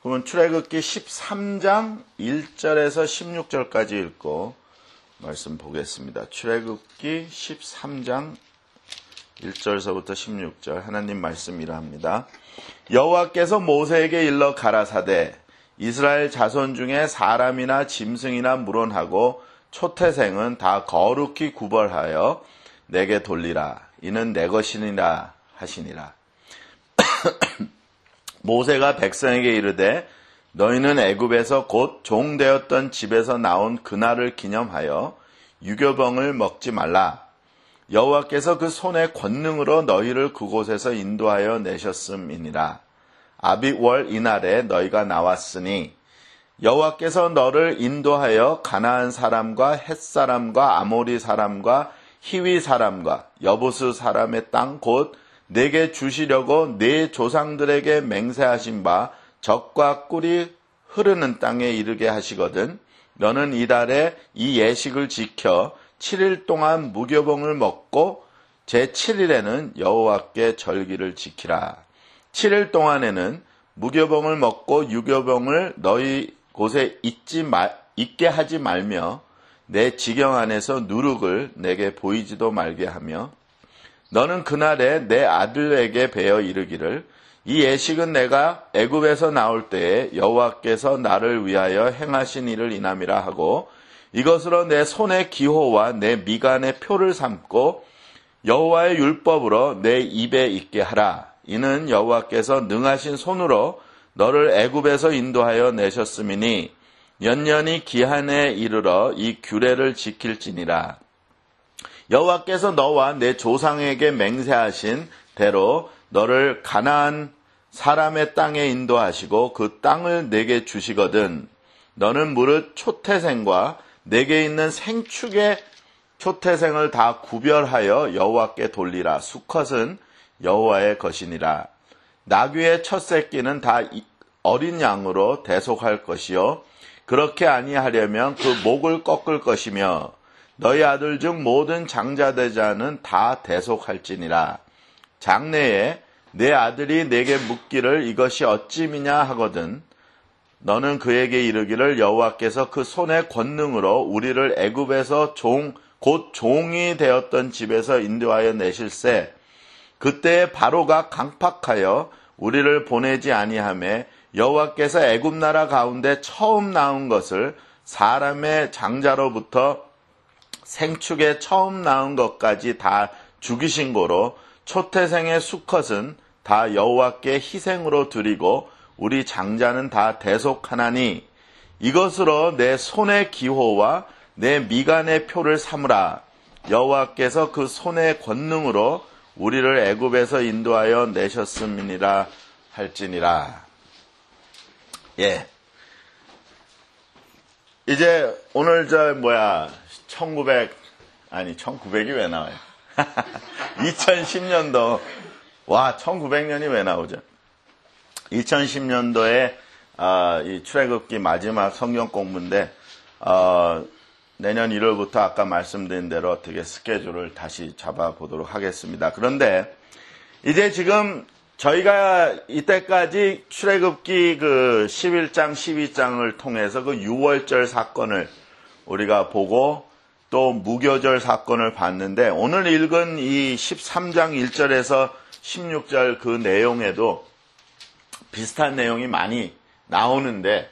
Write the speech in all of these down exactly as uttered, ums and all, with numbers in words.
그러면 출애굽기 십삼 장 일 절에서 십육 절까지 읽고 말씀 보겠습니다. 출애굽기 십삼 장 일 절서부터 십육 절 하나님 말씀이라 합니다. 여호와께서 모세에게 일러 가라사대 이스라엘 자손 중에 사람이나 짐승이나 물론하고 초태생은 다 거룩히 구벌하여 내게 돌리라. 이는 내 것이니라 하시니라. 모세가 백성에게 이르되 너희는 애굽에서 곧 종되었던 집에서 나온 그날을 기념하여 유교병을 먹지 말라. 여호와께서 그 손의 권능으로 너희를 그곳에서 인도하여 내셨음이니라. 아비월 이날에 너희가 나왔으니 여호와께서 너를 인도하여 가나안 사람과 헷 사람과 아모리 사람과 히위 사람과 여부스 사람의 땅 곧 내게 주시려고 네 조상들에게 맹세하신 바 젖과 꿀이 흐르는 땅에 이르게 하시거든. 너는 이달에 이 예식을 지켜 칠 일 동안 무교병을 먹고 제칠 일에는 여호와께 절기를 지키라. 칠 일 동안에는 무교병을 먹고 유교병을 너희 곳에 있지 말, 있게 하지 말며 내 지경 안에서 누룩을 내게 보이지도 말게 하며 너는 그날에 내 아들에게 베어 이르기를 이 예식은 내가 애굽에서 나올 때에 여호와께서 나를 위하여 행하신 일을 인함이라 하고 이것으로 내 손의 기호와 내 미간의 표를 삼고 여호와의 율법으로 내 입에 있게 하라. 이는 여호와께서 능하신 손으로 너를 애굽에서 인도하여 내셨음이니 연년이 기한에 이르러 이 규례를 지킬지니라. 여호와께서 너와 내 조상에게 맹세하신 대로 너를 가나안 사람의 땅에 인도하시고 그 땅을 내게 주시거든. 너는 무릇 초태생과 내게 있는 생축의 초태생을 다 구별하여 여호와께 돌리라. 수컷은 여호와의 것이니라. 나귀의 첫 새끼는 다 어린 양으로 대속할 것이요 그렇게 아니하려면 그 목을 꺾을 것이며 너희 아들 중 모든 장자된 자는 다 대속할지니라. 장래에 내 아들이 내게 묻기를 이것이 어찌미냐 하거든 너는 그에게 이르기를 여호와께서 그 손의 권능으로 우리를 애굽에서 종, 곧 종이 되었던 집에서 인도하여 내실세 그때에 바로가 강팍하여 우리를 보내지 아니하며 여호와께서 애굽 나라 가운데 처음 나온 것을 사람의 장자로부터 생축에 처음 나온 것까지 다 죽이신 고로 초태생의 수컷은 다 여호와께 희생으로 드리고 우리 장자는 다 대속하나니 이것으로 내 손의 기호와 내 미간의 표를 삼으라. 여호와께서 그 손의 권능으로 우리를 애굽에서 인도하여 내셨음이니라 할지니라. 예. 이제 오늘 저 뭐야 천구백 아니 천구백이 왜 나와요? 이천십 년도 와 천구백 년이 왜 나오죠? 이천십 년도에 어, 이 출애굽기 마지막 성경 공부인데 어, 내년 일월부터 아까 말씀드린 대로 어떻게 스케줄을 다시 잡아보도록 하겠습니다. 그런데 이제 지금 저희가 이때까지 출애굽기 그 십일 장, 십이 장을 통해서 그 유월절 사건을 우리가 보고 또 무교절 사건을 봤는데 오늘 읽은 이 십삼 장 일 절에서 십육 절 그 내용에도 비슷한 내용이 많이 나오는데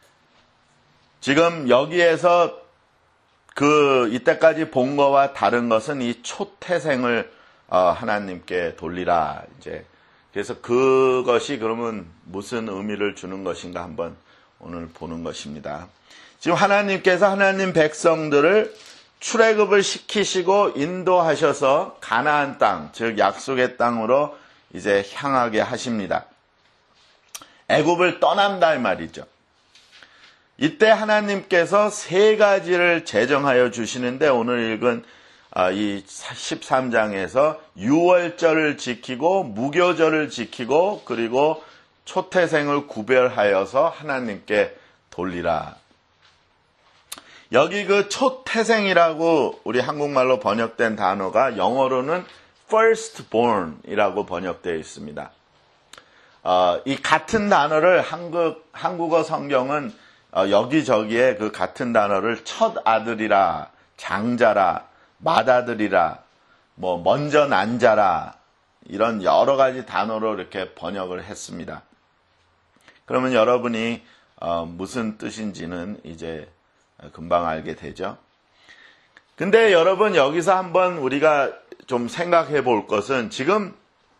지금 여기에서 그 이때까지 본 거와 다른 것은 이 초태생을 어, 하나님께 돌리라. 이제 그래서 그것이 그러면 무슨 의미를 주는 것인가 한번 오늘 보는 것입니다. 지금 하나님께서 하나님 백성들을 출애굽을 시키시고 인도하셔서 가나안 땅, 즉 약속의 땅으로 이제 향하게 하십니다. 애굽을 떠난다 이 말이죠. 이때 하나님께서 세 가지를 제정하여 주시는데 오늘 읽은 이 십삼 장에서 유월절을 지키고 무교절을 지키고 그리고 초태생을 구별하여서 하나님께 돌리라. 여기 그 초태생이라고 우리 한국말로 번역된 단어가 영어로는 firstborn이라고 번역되어 있습니다. 어, 이 같은 단어를 한국, 한국어 성경은 어, 여기저기에 그 같은 단어를 첫 아들이라, 장자라, 맏아들이라, 뭐, 먼저 난 자라, 이런 여러 가지 단어로 이렇게 번역을 했습니다. 그러면 여러분이 어, 무슨 뜻인지는 이제 금방 알게 되죠. 근데 여러분 여기서 한번 우리가 좀 생각해 볼 것은 지금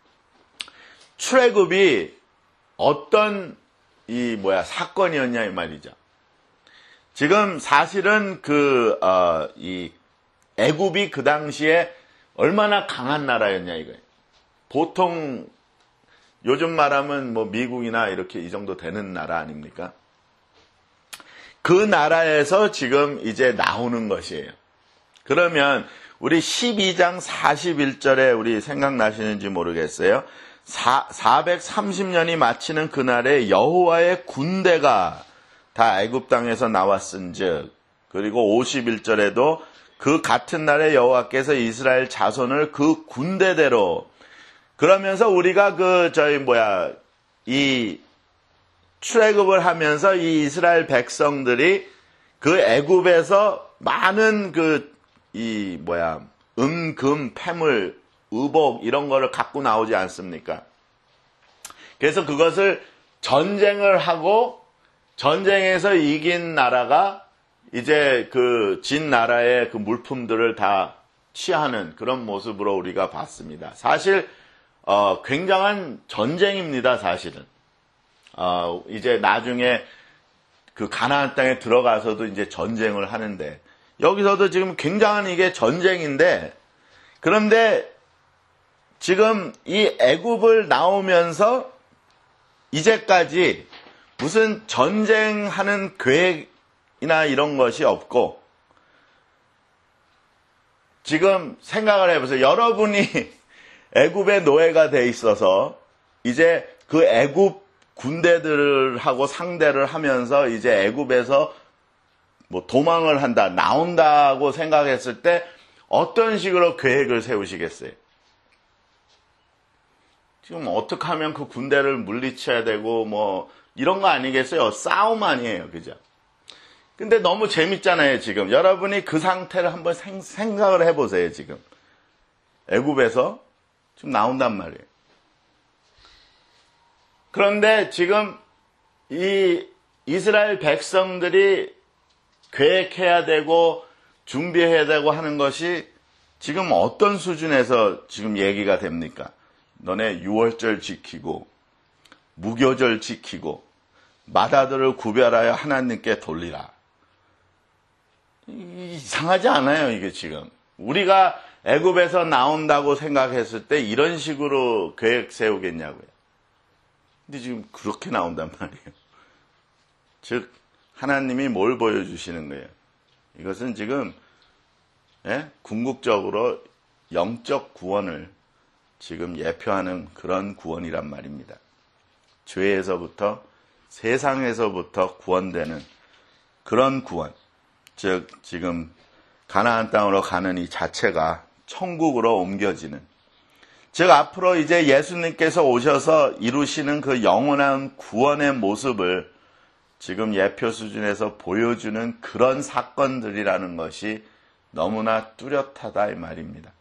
출애굽이 어떤 이 뭐야 사건이었냐 이 말이죠. 지금 사실은 그 어, 이 애굽이 그 당시에 얼마나 강한 나라였냐 이거예요. 보통 요즘 말하면 뭐 미국이나 이렇게 이 정도 되는 나라 아닙니까? 그 나라에서 지금 이제 나오는 것이에요. 그러면 우리 십이 장 사십일 절에 우리 생각나시는지 모르겠어요. 사백삼십 년이 마치는 그날에 여호와의 군대가 다 애굽 땅에서 나왔은즉, 그리고 오십일 절에도 그 같은 날에 여호와께서 이스라엘 자손을 그 군대대로, 그러면서 우리가 그 저희 뭐야 이 출애굽을 하면서 이 이스라엘 백성들이 그 애굽에서 많은 그 이 뭐야 음, 금, 패물, 의복 이런 거를 갖고 나오지 않습니까? 그래서 그것을 전쟁을 하고 전쟁에서 이긴 나라가 이제 그 진 나라의 그 물품들을 다 취하는 그런 모습으로 우리가 봤습니다. 사실 어, 굉장한 전쟁입니다, 사실은. 어, 이제 나중에 그 가나안 땅에 들어가서도 이제 전쟁을 하는데, 여기서도 지금 굉장한 이게 전쟁인데, 그런데 지금 이 애굽을 나오면서 이제까지 무슨 전쟁하는 계획이나 이런 것이 없고, 지금 생각을 해보세요. 여러분이 애굽의 노예가 돼 있어서 이제 그 애굽 군대들하고 상대를 하면서 이제 애굽에서 뭐 도망을 한다, 나온다고 생각했을 때 어떤 식으로 계획을 세우시겠어요? 지금 어떻게 하면 그 군대를 물리쳐야 되고 뭐 이런 거 아니겠어요? 싸움 아니에요, 그죠? 근데 너무 재밌잖아요, 지금. 여러분이 그 상태를 한번 생, 생각을 해보세요, 지금. 애굽에서 지금 나온단 말이에요. 그런데 지금 이 이스라엘 백성들이 계획해야 되고 준비해야 되고 하는 것이 지금 어떤 수준에서 지금 얘기가 됩니까? 너네 유월절 지키고 무교절 지키고 맏아들을 구별하여 하나님께 돌리라. 이상하지 않아요, 이게 지금. 우리가 애굽에서 나온다고 생각했을 때 이런 식으로 계획 세우겠냐고요. 근데 지금 그렇게 나온단 말이에요. 즉 하나님이 뭘 보여주시는 거예요? 이것은 지금 예? 궁극적으로 영적 구원을 지금 예표하는 그런 구원이란 말입니다. 죄에서부터 세상에서부터 구원되는 그런 구원. 즉 지금 가나안 땅으로 가는 이 자체가 천국으로 옮겨지는, 즉 앞으로 이제 예수님께서 오셔서 이루시는 그 영원한 구원의 모습을 지금 예표 수준에서 보여주는 그런 사건들이라는 것이 너무나 뚜렷하다 이 말입니다.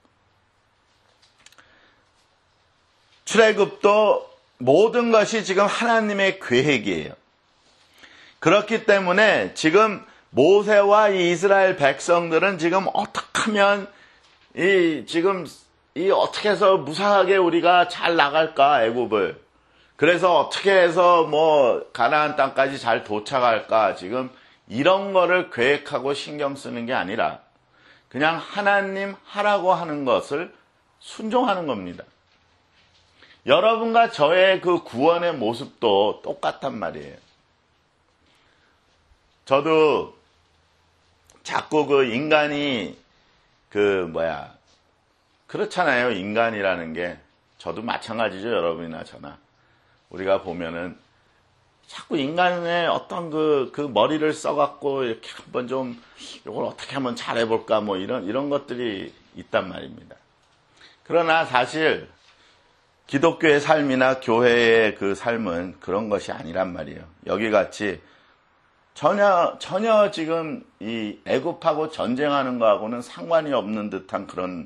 출애굽도 모든 것이 지금 하나님의 계획이에요. 그렇기 때문에 지금 모세와 이 이스라엘 백성들은 지금 어떻게 하면 이 지금 이 어떻게 해서 무사하게 우리가 잘 나갈까 애굽을, 그래서 어떻게 해서 뭐 가나안 땅까지 잘 도착할까, 지금 이런 거를 계획하고 신경 쓰는 게 아니라 그냥 하나님 하라고 하는 것을 순종하는 겁니다. 여러분과 저의 그 구원의 모습도 똑같단 말이에요. 저도 자꾸 그 인간이 그 뭐야 그렇잖아요. 인간이라는 게 저도 마찬가지죠. 여러분이나 저나 우리가 보면은 자꾸 인간의 어떤 그, 그 머리를 써갖고 이렇게 한번 좀 이걸 어떻게 하면 잘해볼까 뭐 이런 이런 것들이 있단 말입니다. 그러나 사실 기독교의 삶이나 교회의 그 삶은 그런 것이 아니란 말이에요. 여기 같이 전혀 전혀 지금 이 애굽하고 전쟁하는 거하고는 상관이 없는 듯한 그런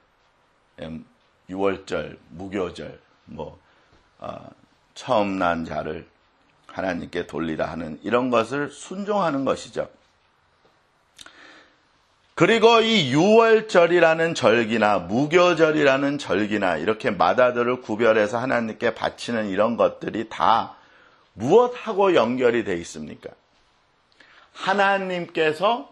유월절, 무교절, 뭐 어, 처음 난 자를 하나님께 돌리라 하는 이런 것을 순종하는 것이죠. 그리고 이 유월절이라는 절기나 무교절이라는 절기나 이렇게 마다들을 구별해서 하나님께 바치는 이런 것들이 다 무엇하고 연결이 되어 있습니까? 하나님께서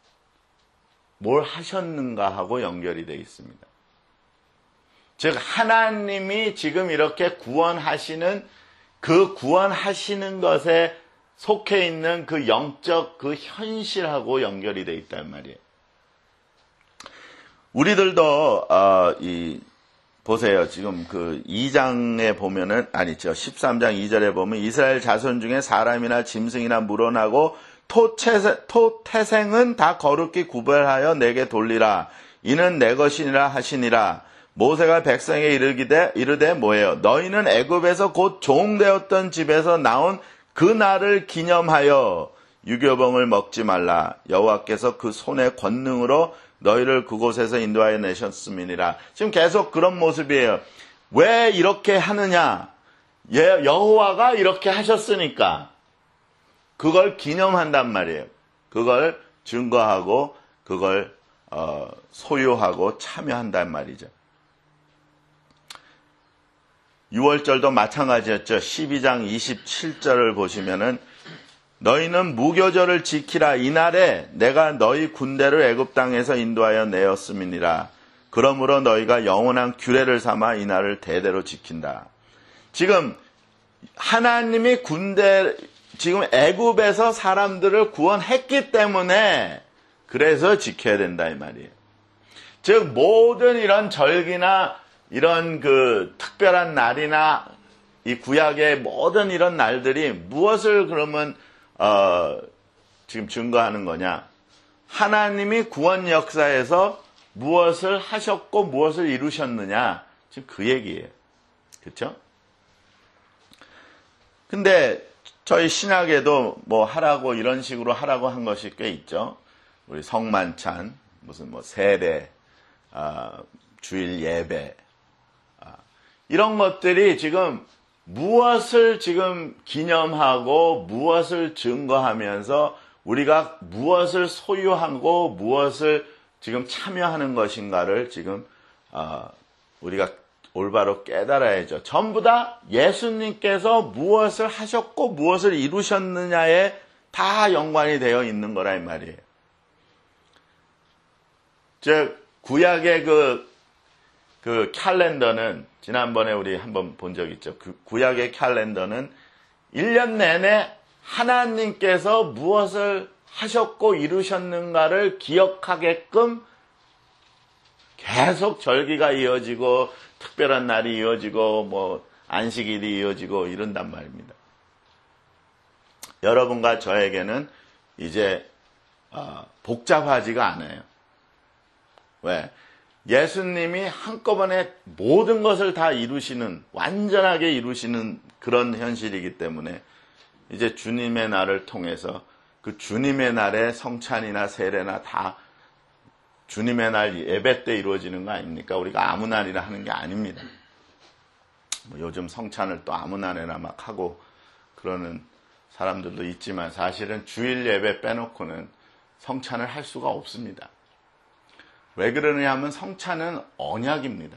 뭘 하셨는가 하고 연결이 되어 있습니다. 즉 하나님이 지금 이렇게 구원하시는 그 구원하시는 것에 속해 있는 그 영적 그 현실하고 연결이 되어 있단 말이에요. 우리들도 어, 이 보세요. 지금 그 이 장에 보면은 아니죠. 십삼 장 이 절에 보면 이스라엘 자손 중에 사람이나 짐승이나 물어나고 토채, 토태생은 다 거룩히 구별하여 내게 돌리라. 이는 내 것이니라 하시니라. 모세가 백성에 이르기되 이르되 뭐예요? 너희는 애굽에서 곧 종되었던 집에서 나온 그 날을 기념하여 유교봉을 먹지 말라. 여호와께서 그 손의 권능으로 너희를 그곳에서 인도하여 내셨음이니라. 지금 계속 그런 모습이에요. 왜 이렇게 하느냐? 여호와가 이렇게 하셨으니까 그걸 기념한단 말이에요. 그걸 증거하고 그걸 어, 소유하고 참여한단 말이죠. 유월절도 마찬가지였죠. 십이 장 이십칠 절을 보시면은 너희는 무교절을 지키라. 이날에 내가 너희 군대를 애굽 땅에서 인도하여 내었음이니라. 그러므로 너희가 영원한 규례를 삼아 이날을 대대로 지킨다. 지금 하나님이 군대 지금 애굽에서 사람들을 구원했기 때문에 그래서 지켜야 된다 이 말이에요. 즉 모든 이런 절기나 이런 그 특별한 날이나 이 구약의 모든 이런 날들이 무엇을 그러면 어, 지금 증거하는 거냐? 하나님이 구원 역사에서 무엇을 하셨고 무엇을 이루셨느냐? 지금 그 얘기예요. 그렇죠? 근데 저희 신약에도 뭐 하라고 이런 식으로 하라고 한 것이 꽤 있죠. 우리 성만찬, 무슨 뭐 세례, 아, 주일 예배, 아, 이런 것들이 지금 무엇을 지금 기념하고 무엇을 증거하면서 우리가 무엇을 소유하고 무엇을 지금 참여하는 것인가를 지금 어, 우리가 올바로 깨달아야죠. 전부 다 예수님께서 무엇을 하셨고 무엇을 이루셨느냐에 다 연관이 되어 있는 거라 이 말이에요. 즉 구약의 그, 그 캘린더는 지난번에 우리 한번 본 적 있죠. 그 구약의 캘린더는 일 년 내내 하나님께서 무엇을 하셨고 이루셨는가를 기억하게끔 계속 절기가 이어지고 특별한 날이 이어지고 뭐 안식일이 이어지고 이런단 말입니다. 여러분과 저에게는 이제 어, 복잡하지가 않아요. 왜? 예수님이 한꺼번에 모든 것을 다 이루시는, 완전하게 이루시는 그런 현실이기 때문에 이제 주님의 날을 통해서 그 주님의 날에 성찬이나 세례나 다 주님의 날 예배 때 이루어지는 거 아닙니까? 우리가 아무 날이나 하는 게 아닙니다. 뭐 요즘 성찬을 또 아무 날에나 막 하고 그러는 사람들도 있지만 사실은 주일 예배 빼놓고는 성찬을 할 수가 없습니다. 왜 그러느냐 하면 성찬은 언약입니다.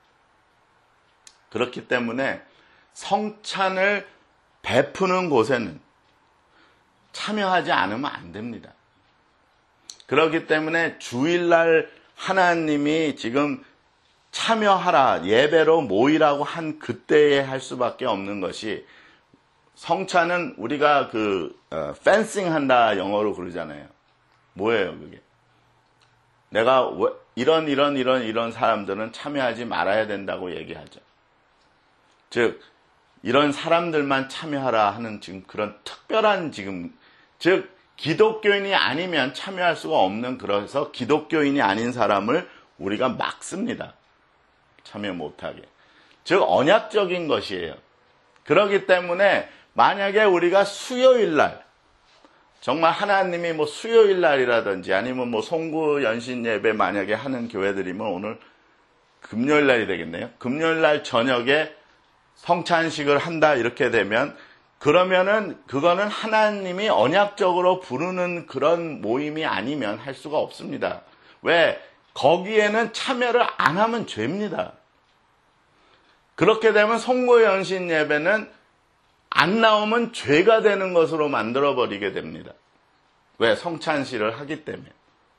그렇기 때문에 성찬을 베푸는 곳에는 참여하지 않으면 안 됩니다. 그렇기 때문에 주일날 하나님이 지금 참여하라, 예배로 모이라고 한 그때에 할 수밖에 없는 것이 성찬은 우리가 그 어, 펜싱 한다 영어로 그러잖아요. 뭐예요 그게? 내가 이런 이런 이런 이런 사람들은 참여하지 말아야 된다고 얘기하죠. 즉 이런 사람들만 참여하라 하는 지금 그런 특별한 지금 즉 기독교인이 아니면 참여할 수가 없는 그래서 기독교인이 아닌 사람을 우리가 막습니다. 참여 못하게. 즉 언약적인 것이에요. 그렇기 때문에 만약에 우리가 수요일 날 정말 하나님이 뭐 수요일 날이라든지 아니면 뭐 송구 연신 예배 만약에 하는 교회들이면 오늘 금요일 날이 되겠네요. 금요일 날 저녁에 성찬식을 한다 이렇게 되면 그러면은 그거는 하나님이 언약적으로 부르는 그런 모임이 아니면 할 수가 없습니다. 왜? 거기에는 참여를 안 하면 죄입니다. 그렇게 되면 송구 연신 예배는 안 나오면 죄가 되는 것으로 만들어버리게 됩니다. 왜? 성찬식을 하기 때문에.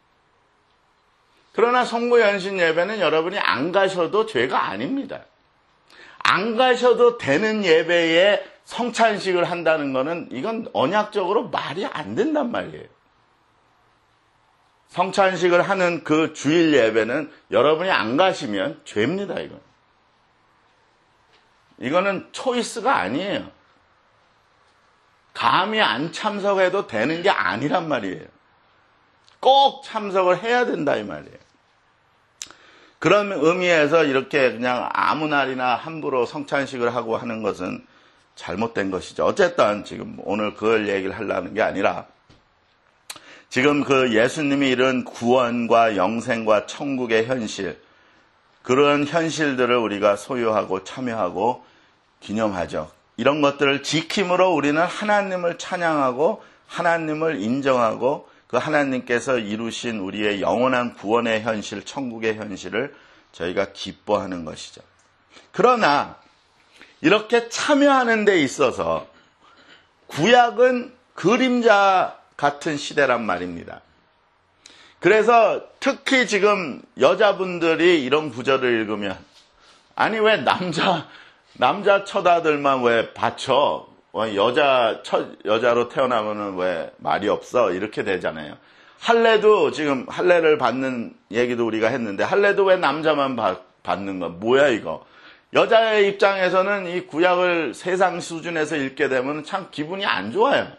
그러나 송구 연신 예배는 여러분이 안 가셔도 죄가 아닙니다. 안 가셔도 되는 예배에 성찬식을 한다는 것은 이건 언약적으로 말이 안 된단 말이에요. 성찬식을 하는 그 주일 예배는 여러분이 안 가시면 죄입니다, 이건. 이거는 초이스가 아니에요. 감히 안 참석해도 되는 게 아니란 말이에요. 꼭 참석을 해야 된다 이 말이에요. 그런 의미에서 이렇게 그냥 아무 날이나 함부로 성찬식을 하고 하는 것은 잘못된 것이죠. 어쨌든 지금 오늘 그걸 얘기를 하려는 게 아니라 지금 그 예수님이 이런 구원과 영생과 천국의 현실, 그런 현실들을 우리가 소유하고 참여하고 기념하죠. 이런 것들을 지킴으로 우리는 하나님을 찬양하고 하나님을 인정하고 그 하나님께서 이루신 우리의 영원한 구원의 현실, 천국의 현실을 저희가 기뻐하는 것이죠. 그러나 이렇게 참여하는 데 있어서 구약은 그림자 같은 시대란 말입니다. 그래서 특히 지금 여자분들이 이런 구절을 읽으면 아니 왜 남자 남자 처다들만 왜 받쳐? 여자 처, 여자로 태어나면은 왜 말이 없어? 이렇게 되잖아요. 할례도 지금 할례를 받는 얘기도 우리가 했는데 할례도 왜 남자만 받, 받는 거? 뭐야 이거? 여자의 입장에서는 이 구약을 세상 수준에서 읽게 되면 참 기분이 안 좋아요.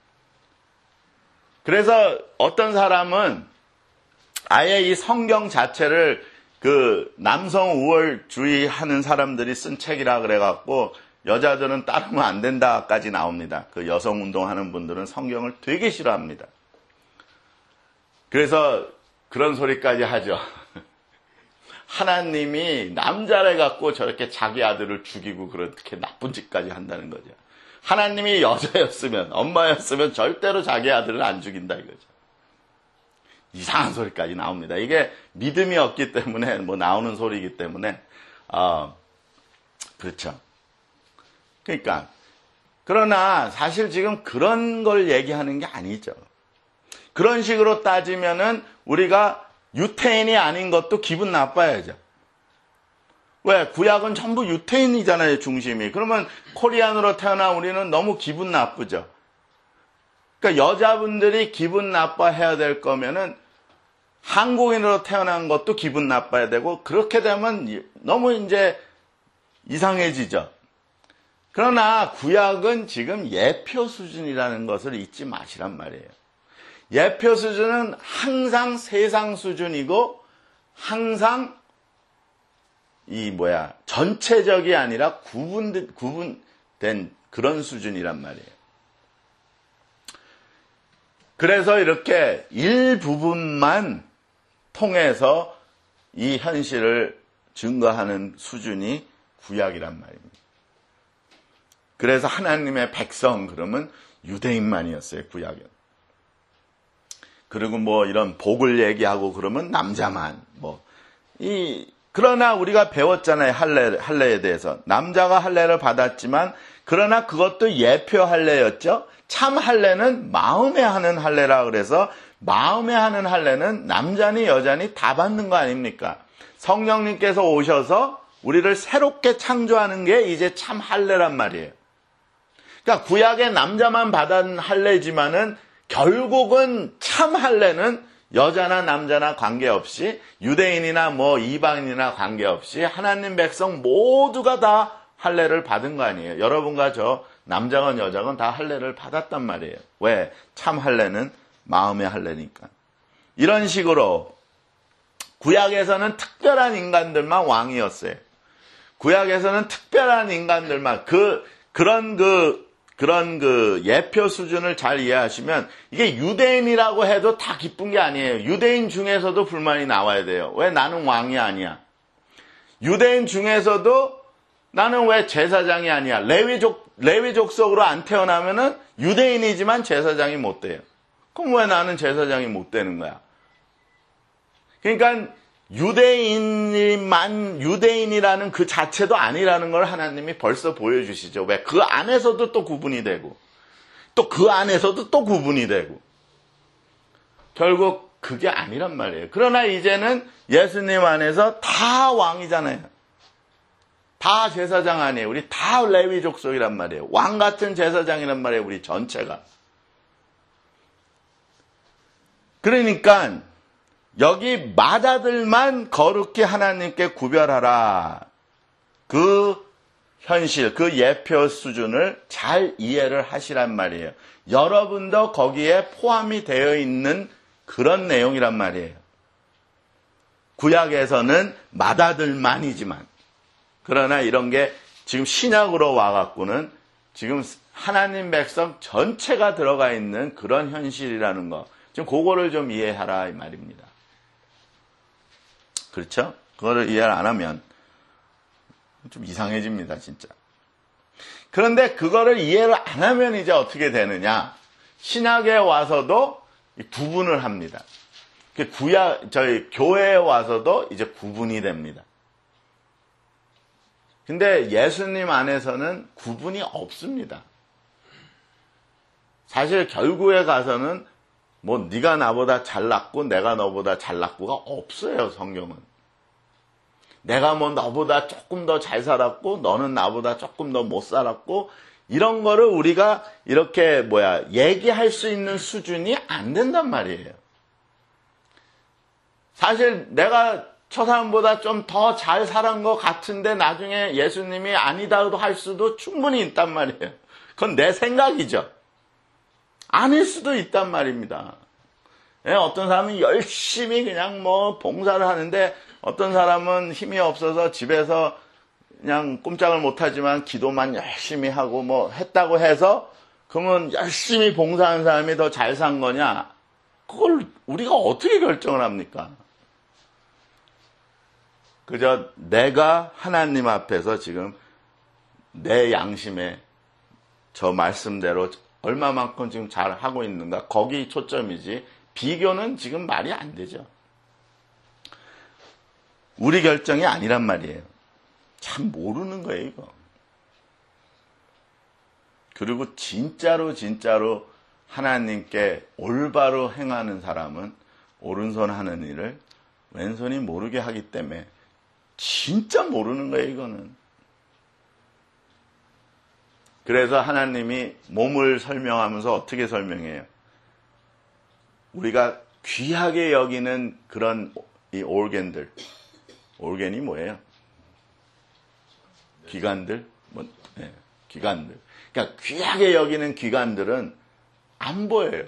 그래서 어떤 사람은 아예 이 성경 자체를 그 남성 우월주의 하는 사람들이 쓴 책이라 그래갖고 여자들은 따르면 안 된다까지 나옵니다. 그 여성 운동하는 분들은 성경을 되게 싫어합니다. 그래서 그런 소리까지 하죠. 하나님이 남자를 갖고 저렇게 자기 아들을 죽이고 그렇게 나쁜 짓까지 한다는 거죠. 하나님이 여자였으면, 엄마였으면 절대로 자기 아들을 안 죽인다 이거죠. 이상한 소리까지 나옵니다. 이게 믿음이 없기 때문에 뭐 나오는 소리이기 때문에 어, 그렇죠. 그러니까 그러나 사실 지금 그런 걸 얘기하는 게 아니죠. 그런 식으로 따지면은 우리가 유태인이 아닌 것도 기분 나빠야죠. 왜? 구약은 전부 유태인이잖아요, 중심이. 그러면 코리안으로 태어난 우리는 너무 기분 나쁘죠. 그러니까 여자분들이 기분 나빠해야 될 거면은 한국인으로 태어난 것도 기분 나빠야 되고 그렇게 되면 너무 이제 이상해지죠. 그러나 구약은 지금 예표 수준이라는 것을 잊지 마시란 말이에요. 예표 수준은 항상 세상 수준이고 항상 이 뭐야 전체적이 아니라 구분 구분된 그런 수준이란 말이에요. 그래서 이렇게 일부분만 통해서 이 현실을 증거하는 수준이 구약이란 말입니다. 그래서 하나님의 백성 그러면 유대인만이었어요, 구약은. 그리고 뭐 이런 복을 얘기하고 그러면 남자만 뭐 이 그러나 우리가 배웠잖아요, 할례 할례에 대해서. 남자가 할례를 받았지만 그러나 그것도 예표 할례였죠. 참 할례는 마음에 하는 할례라 그래서 마음에 하는 할례는 남자니 여자니 다 받는 거 아닙니까? 성령님께서 오셔서 우리를 새롭게 창조하는 게 이제 참 할례란 말이에요. 그러니까 구약의 남자만 받은 할례지만은 결국은 참 할례는 여자나 남자나 관계없이 유대인이나 뭐 이방인이나 관계없이 하나님 백성 모두가 다 할례를 받은 거 아니에요. 여러분과 저 남자건 여자건 다 할례를 받았단 말이에요. 왜? 참 할례는 마음의 할례니까. 이런 식으로 구약에서는 특별한 인간들만 왕이었어요. 구약에서는 특별한 인간들만 그 그런 그 그런 그 예표 수준을 잘 이해하시면 이게 유대인이라고 해도 다 기쁜 게 아니에요. 유대인 중에서도 불만이 나와야 돼요. 왜 나는 왕이 아니야? 유대인 중에서도 나는 왜 제사장이 아니야? 레위족 레위족 속으로 안 태어나면은 유대인이지만 제사장이 못 돼요. 그럼 왜 나는 제사장이 못 되는 거야? 그러니까 유대인만 유대인이라는 그 자체도 아니라는 걸 하나님이 벌써 보여주시죠. 왜? 그 안에서도 또 구분이 되고 또 그 안에서도 또 구분이 되고 결국 그게 아니란 말이에요. 그러나 이제는 예수님 안에서 다 왕이잖아요. 다 제사장 아니에요. 우리 다 레위 족속이란 말이에요. 왕 같은 제사장이란 말이에요. 우리 전체가. 그러니까 여기 마다들만 거룩히 하나님께 구별하라. 그 현실, 그 예표 수준을 잘 이해를 하시란 말이에요. 여러분도 거기에 포함이 되어 있는 그런 내용이란 말이에요. 구약에서는 마다들만이지만 그러나 이런 게 지금 신약으로 와갖고는 지금 하나님 백성 전체가 들어가 있는 그런 현실이라는 거. 지금 그거를 좀 이해하라 이 말입니다. 그렇죠? 그거를 이해를 안 하면 좀 이상해집니다, 진짜. 그런데 그거를 이해를 안 하면 이제 어떻게 되느냐? 신약에 와서도 구분을 합니다. 구약, 저희 교회에 와서도 이제 구분이 됩니다. 근데 예수님 안에서는 구분이 없습니다. 사실 결국에 가서는 뭐 네가 나보다 잘났고 내가 너보다 잘났고가 없어요, 성경은. 내가 뭐 너보다 조금 더 잘 살았고 너는 나보다 조금 더 못 살았고 이런 거를 우리가 이렇게 뭐야 얘기할 수 있는 수준이 안 된단 말이에요. 사실 내가 저 사람보다 좀 더 잘 살은 것 같은데 나중에 예수님이 아니다도 할 수도 충분히 있단 말이에요. 그건 내 생각이죠. 아닐 수도 있단 말입니다. 예, 어떤 사람은 열심히 그냥 뭐 봉사를 하는데 어떤 사람은 힘이 없어서 집에서 그냥 꼼짝을 못하지만 기도만 열심히 하고 뭐 했다고 해서 그러면 열심히 봉사한 사람이 더 잘 산 거냐? 그걸 우리가 어떻게 결정을 합니까? 그저 내가 하나님 앞에서 지금 내 양심에 저 말씀대로 얼마만큼 지금 잘 하고 있는가 거기 초점이지 비교는 지금 말이 안 되죠. 우리 결정이 아니란 말이에요. 참 모르는 거예요, 이거. 그리고 진짜로 진짜로 하나님께 올바로 행하는 사람은 오른손 하는 일을 왼손이 모르게 하기 때문에 진짜 모르는 거예요, 이거는. 그래서 하나님이 몸을 설명하면서 어떻게 설명해요? 우리가 귀하게 여기는 그런 이 organ들, organ이 뭐예요? 기관들, 뭐, 네, 기관들. 그러니까 귀하게 여기는 기관들은 안 보여요.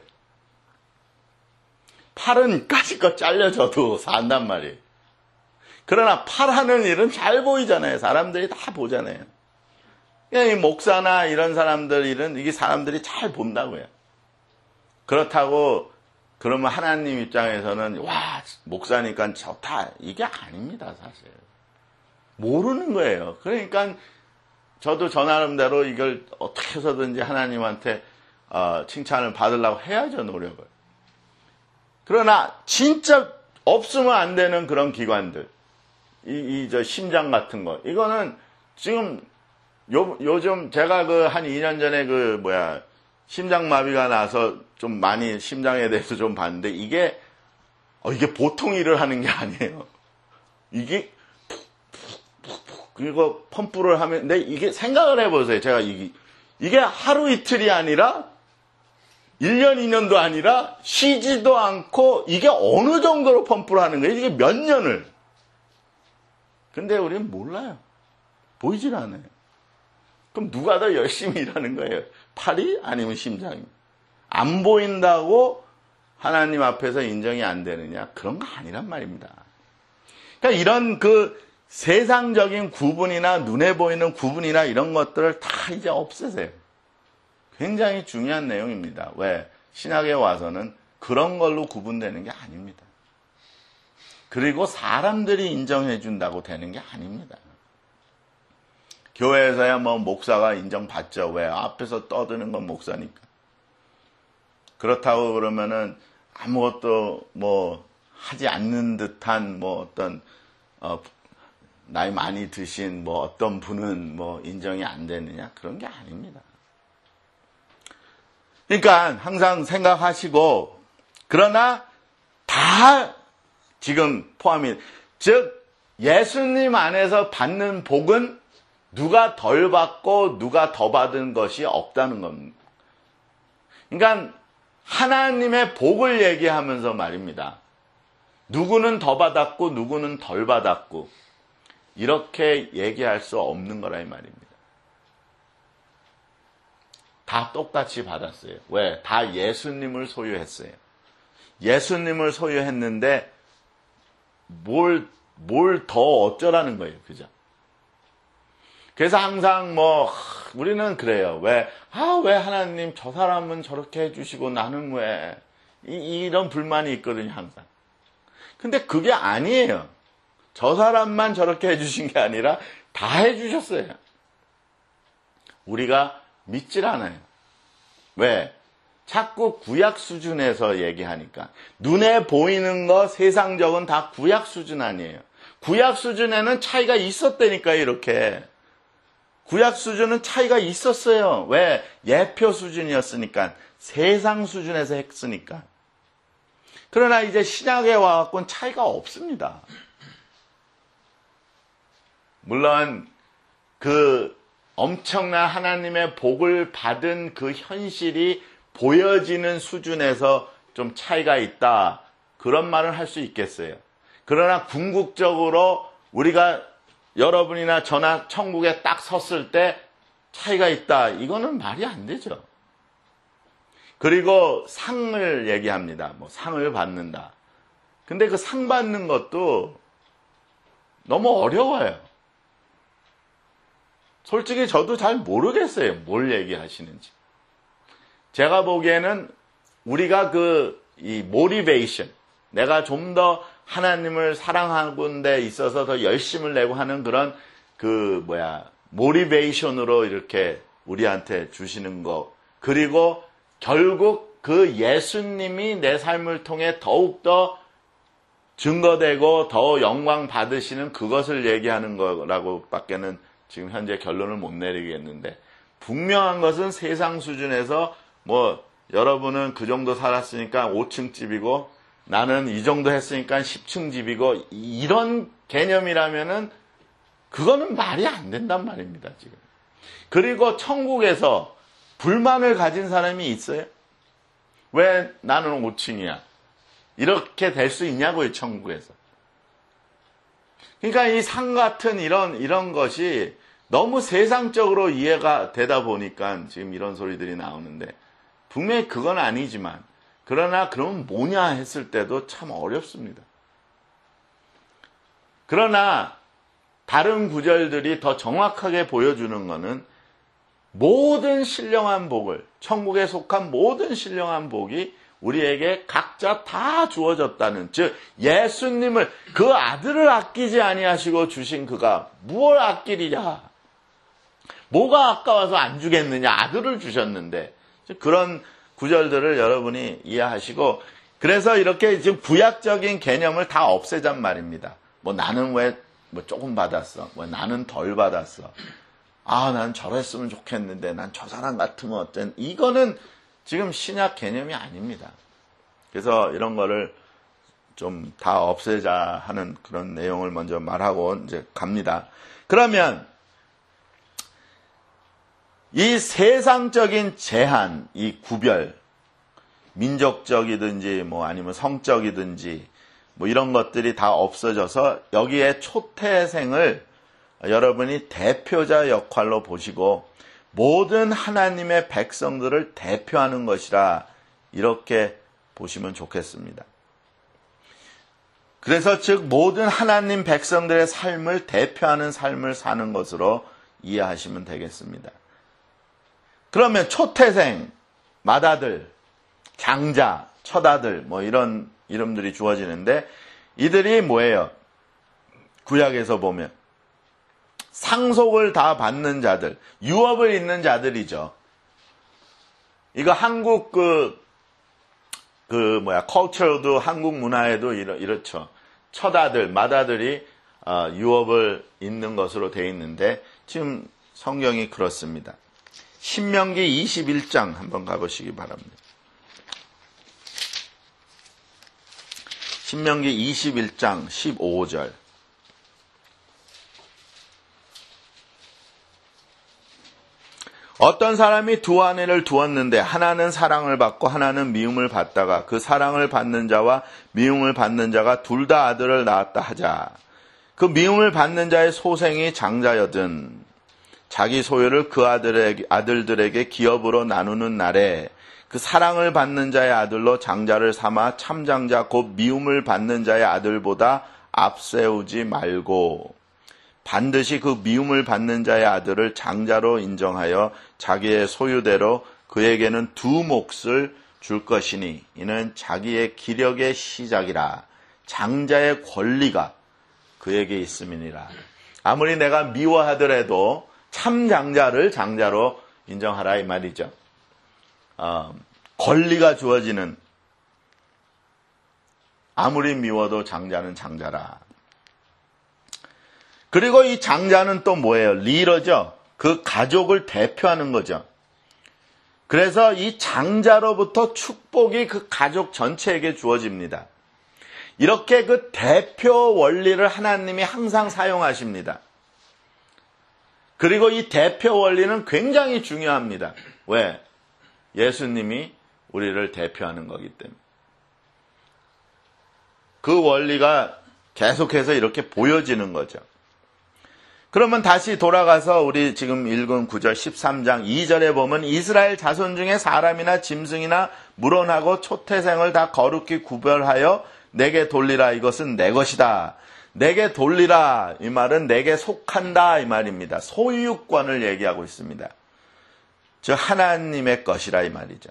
팔은 까짓것 잘려져도 산단 말이에요. 그러나 팔 하는 일은 잘 보이잖아요. 사람들이 다 보잖아요. 그러니까 이 목사나 이런 사람들 일은 이게 사람들이 잘 본다고요. 그렇다고 그러면 하나님 입장에서는 와 목사니까 좋다 이게 아닙니다, 사실. 모르는 거예요. 그러니까 저도 저 나름대로 이걸 어떻게 해서든지 하나님한테 어, 칭찬을 받으려고 해야죠, 노력을. 그러나 진짜 없으면 안 되는 그런 기관들, 이, 이 저 심장 같은 거, 이거는 지금 요, 요즘 제가 그 한 이 년 전에 그 뭐야 심장마비가 나서 좀 많이 심장에 대해서 좀 봤는데 이게 어, 이게 보통 일을 하는 게 아니에요. 이게 그리고 펌프를 하면, 근데 이게 생각을 해보세요. 제가 이게, 이게 하루 이틀이 아니라 일 년, 이 년도 아니라 쉬지도 않고 이게 어느 정도로 펌프를 하는 거예요? 이게 몇 년을. 근데 우리는 몰라요. 보이질 않아요. 그럼 누가 더 열심히 일하는 거예요? 팔이 아니면 심장이? 안 보인다고 하나님 앞에서 인정이 안 되느냐? 그런 거 아니란 말입니다. 그러니까 이런 그 세상적인 구분이나 눈에 보이는 구분이나 이런 것들을 다 이제 없애세요. 굉장히 중요한 내용입니다. 왜? 신약에 와서는 그런 걸로 구분되는 게 아닙니다. 그리고 사람들이 인정해 준다고 되는 게 아닙니다. 교회에서야 뭐 목사가 인정받죠. 왜? 앞에서 떠드는 건 목사니까. 그렇다고 그러면은 아무것도 뭐 하지 않는 듯한 뭐 어떤 어 나이 많이 드신 뭐 어떤 분은 뭐 인정이 안 되느냐? 그런 게 아닙니다. 그러니까 항상 생각하시고, 그러나 다 지금 포함이, 즉 예수님 안에서 받는 복은 누가 덜 받고 누가 더 받은 것이 없다는 겁니다. 그러니까 하나님의 복을 얘기하면서 말입니다. 누구는 더 받았고 누구는 덜 받았고 이렇게 얘기할 수 없는 거라 이 말입니다. 다 똑같이 받았어요. 왜? 다 예수님을 소유했어요. 예수님을 소유했는데 뭘, 뭘 더 어쩌라는 거예요. 그죠? 그래서 항상 뭐 우리는 그래요. 왜? 아, 왜 하나님 저 사람은 저렇게 해주시고 나는 왜? 이, 이런 불만이 있거든요. 항상. 근데 그게 아니에요. 저 사람만 저렇게 해주신 게 아니라 다 해주셨어요. 우리가 믿질 않아요. 왜? 자꾸 구약 수준에서 얘기하니까. 눈에 보이는 거 세상적은 다 구약 수준 아니에요. 구약 수준에는 차이가 있었다니까 이렇게. 구약 수준은 차이가 있었어요. 왜? 예표 수준이었으니까. 세상 수준에서 했으니까. 그러나 이제 신약에 와갖고는 차이가 없습니다. 물론 그 엄청난 하나님의 복을 받은 그 현실이 보여지는 수준에서 좀 차이가 있다. 그런 말을 할 수 있겠어요. 그러나 궁극적으로 우리가 여러분이나 저나 천국에 딱 섰을 때 차이가 있다. 이거는 말이 안 되죠. 그리고 상을 얘기합니다. 뭐 상을 받는다. 근데 그 상 받는 것도 너무 어려워요. 솔직히 저도 잘 모르겠어요. 뭘 얘기하시는지. 제가 보기에는 우리가 그, 이, 모티베이션, 내가 좀 더 하나님을 사랑하는 데 있어서 더 열심을 내고 하는 그런 그, 뭐야, 모티베이션으로 이렇게 우리한테 주시는 거. 그리고 결국 그 예수님이 내 삶을 통해 더욱더 증거되고 더 영광 받으시는 그것을 얘기하는 거라고 밖에는 지금 현재 결론을 못 내리겠는데, 분명한 것은 세상 수준에서 뭐 여러분은 그 정도 살았으니까 오 층 집이고 나는 이 정도 했으니까 십 층 집이고 이런 개념이라면은 그거는 말이 안 된단 말입니다, 지금. 그리고 천국에서 불만을 가진 사람이 있어요? 왜 나는 오 층이야? 이렇게 될 수 있냐고요, 천국에서. 그러니까 이 상 같은 이런, 이런 것이 너무 세상적으로 이해가 되다 보니까 지금 이런 소리들이 나오는데, 분명히 그건 아니지만, 그러나 그럼 뭐냐 했을 때도 참 어렵습니다. 그러나 다른 구절들이 더 정확하게 보여주는 것은 모든 신령한 복을, 천국에 속한 모든 신령한 복이 우리에게 각자 다 주어졌다는, 즉 예수님을, 그 아들을 아끼지 아니하시고 주신 그가 무엇을 아끼리냐? 뭐가 아까워서 안 주겠느냐? 아들을 주셨는데. 그런 구절들을 여러분이 이해하시고, 그래서 이렇게 지금 구약적인 개념을 다 없애잔 말입니다. 뭐 나는 왜 뭐 조금 받았어? 뭐 나는 덜 받았어? 아, 난 저랬으면 좋겠는데 난 저 사람 같으면 어ten? 이거는 지금 신약 개념이 아닙니다. 그래서 이런 거를 좀 다 없애자 하는 그런 내용을 먼저 말하고 이제 갑니다. 그러면 이 세상적인 제한, 이 구별, 민족적이든지 뭐 아니면 성적이든지 뭐 이런 것들이 다 없어져서 여기에 초태생을 여러분이 대표자 역할로 보시고 모든 하나님의 백성들을 대표하는 것이라 이렇게 보시면 좋겠습니다. 그래서 즉 모든 하나님 백성들의 삶을 대표하는 삶을 사는 것으로 이해하시면 되겠습니다. 그러면 초태생, 맏아들, 장자, 첫아들 뭐 이런 이름들이 주어지는데 이들이 뭐예요? 구약에서 보면 상속을 다 받는 자들, 유업을 잇는 자들이죠. 이거 한국 그, 그 뭐야, 컬처도 한국 문화에도 이렇, 이렇죠. 첫 아들, 맏아들이 어, 유업을 잇는 것으로 되어 있는데 지금 성경이 그렇습니다. 신명기 이십일 장 한번 가보시기 바랍니다. 신명기 이십일 장 십오 절. 어떤 사람이 두 아내를 두었는데 하나는 사랑을 받고 하나는 미움을 받다가 그 사랑을 받는 자와 미움을 받는 자가 둘 다 아들을 낳았다 하자. 그 미움을 받는 자의 소생이 장자여든 자기 소유를 그 아들에게, 아들들에게 기업으로 나누는 날에 그 사랑을 받는 자의 아들로 장자를 삼아 참장자 곧 미움을 받는 자의 아들보다 앞세우지 말고 반드시 그 미움을 받는 자의 아들을 장자로 인정하여 자기의 소유대로 그에게는 두 몫을 줄 것이니 이는 자기의 기력의 시작이라. 장자의 권리가 그에게 있음이니라. 아무리 내가 미워하더라도 참 장자를 장자로 인정하라 이 말이죠. 어, 권리가 주어지는, 아무리 미워도 장자는 장자라. 그리고 이 장자는 또 뭐예요? 리더죠. 그 가족을 대표하는 거죠. 그래서 이 장자로부터 축복이 그 가족 전체에게 주어집니다. 이렇게 그 대표 원리를 하나님이 항상 사용하십니다. 그리고 이 대표 원리는 굉장히 중요합니다. 왜? 예수님이 우리를 대표하는 거기 때문에. 그 원리가 계속해서 이렇게 보여지는 거죠. 그러면 다시 돌아가서 우리 지금 읽은 구 절 십삼 장 이 절에 보면 이스라엘 자손 중에 사람이나 짐승이나 물어나고 초태생을 다 거룩히 구별하여 내게 돌리라. 이것은 내 것이다. 내게 돌리라. 이 말은 내게 속한다 이 말입니다. 소유권을 얘기하고 있습니다. 즉 하나님의 것이라 이 말이죠.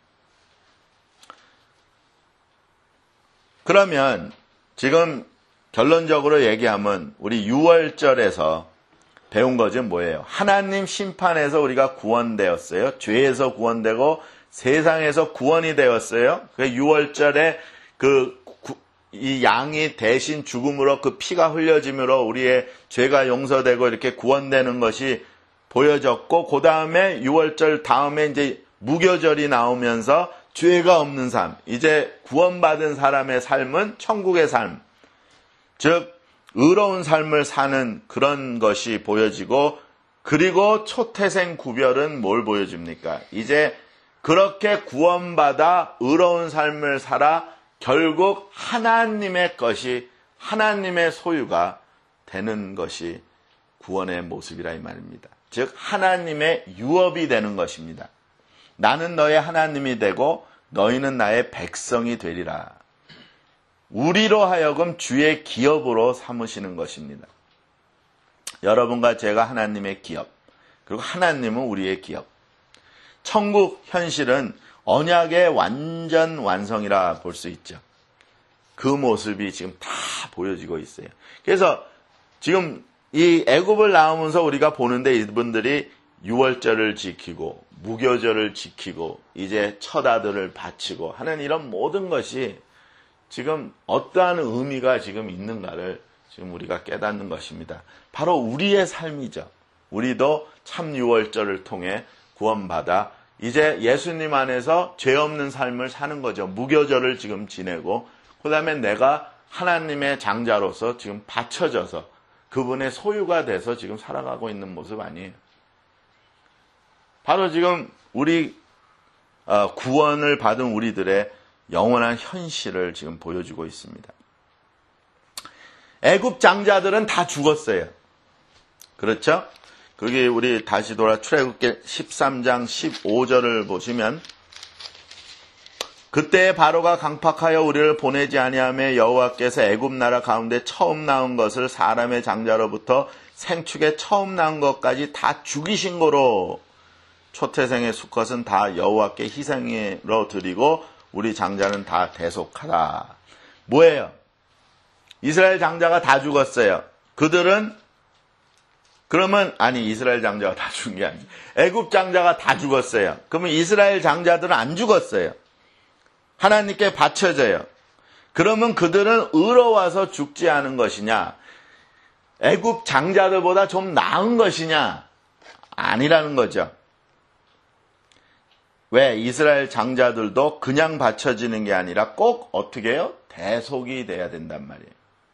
그러면 지금 결론적으로 얘기하면 우리 유월절에서 배운 것은 뭐예요? 하나님 심판에서 우리가 구원되었어요. 죄에서 구원되고 세상에서 구원이 되었어요. 그 유월절에 그 이 양이 대신 죽음으로 그 피가 흘려짐으로 우리의 죄가 용서되고 이렇게 구원되는 것이 보여졌고, 그 다음에 유월절 다음에 이제 무교절이 나오면서 죄가 없는 삶, 이제 구원받은 사람의 삶은 천국의 삶, 즉 의로운 삶을 사는 그런 것이 보여지고, 그리고 초태생 구별은 뭘 보여줍니까? 이제 그렇게 구원받아 의로운 삶을 살아 결국 하나님의 것이, 하나님의 소유가 되는 것이 구원의 모습이라 이 말입니다. 즉 하나님의 유업이 되는 것입니다. 나는 너의 하나님이 되고 너희는 나의 백성이 되리라. 우리로 하여금 주의 기업으로 삼으시는 것입니다. 여러분과 제가 하나님의 기업, 그리고 하나님은 우리의 기업. 천국 현실은 언약의 완전 완성이라 볼 수 있죠. 그 모습이 지금 다 보여지고 있어요. 그래서 지금 이 애굽을 나오면서 우리가 보는데 이분들이 유월절을 지키고 무교절을 지키고 이제 첫 아들을 바치고 하는 이런 모든 것이 지금 어떠한 의미가 지금 있는가를 지금 우리가 깨닫는 것입니다. 바로 우리의 삶이죠. 우리도 참 유월절을 통해 구원받아 이제 예수님 안에서 죄 없는 삶을 사는 거죠. 무교절을 지금 지내고, 그 다음에 내가 하나님의 장자로서 지금 바쳐져서 그분의 소유가 돼서 지금 살아가고 있는 모습 아니에요. 바로 지금 우리 구원을 받은 우리들의 영원한 현실을 지금 보여주고 있습니다. 애굽 장자들은 다 죽었어요. 그렇죠? 거기 우리 다시 돌아 출애굽기 십삼 장 십오 절을 보시면 그때 바로가 강팍하여 우리를 보내지 아니하며 여호와께서 애굽 나라 가운데 처음 나온 것을 사람의 장자로부터 생축에 처음 나온 것까지 다 죽이신 거로 초태생의 수컷은 다 여호와께 희생으로 드리고 우리 장자는 다 대속하라. 뭐예요? 이스라엘 장자가 다 죽었어요. 그들은 그러면 아니 이스라엘 장자가 다 죽은 게 아니에요. 애굽 장자가 다 죽었어요. 그러면 이스라엘 장자들은 안 죽었어요. 하나님께 바쳐져요. 그러면 그들은 의로워서 죽지 않은 것이냐? 애굽 장자들보다 좀 나은 것이냐? 아니라는 거죠. 왜? 이스라엘 장자들도 그냥 바쳐지는 게 아니라 꼭 어떻게 해요? 대속이 돼야 된단 말이에요.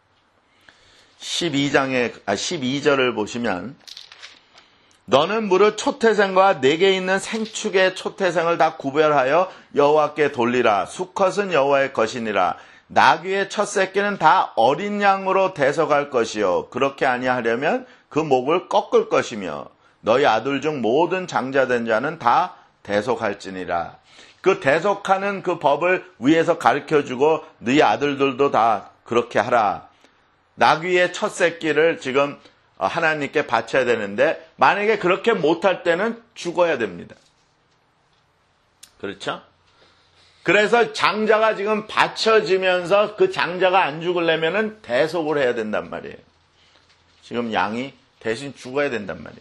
십이 장에, 아, 십이 절을 보시면 너는 무릇 초태생과 내게 있는 생축의 초태생을 다 구별하여 여호와께 돌리라. 수컷은 여호와의 것이니라. 나귀의 첫 새끼는 다 어린 양으로 대속할 것이요. 그렇게 아니하려면 그 목을 꺾을 것이며 너희 아들 중 모든 장자된 자는 다 대속할지니라. 그 대속하는 그 법을 위에서 가르쳐주고 너희 아들들도 다 그렇게 하라. 나귀의 첫 새끼를 지금 하나님께 바쳐야 되는데 만약에 그렇게 못할 때는 죽어야 됩니다. 그렇죠? 그래서 장자가 지금 바쳐지면서 그 장자가 안 죽으려면은 대속을 해야 된단 말이에요. 지금 양이 대신 죽어야 된단 말이에요.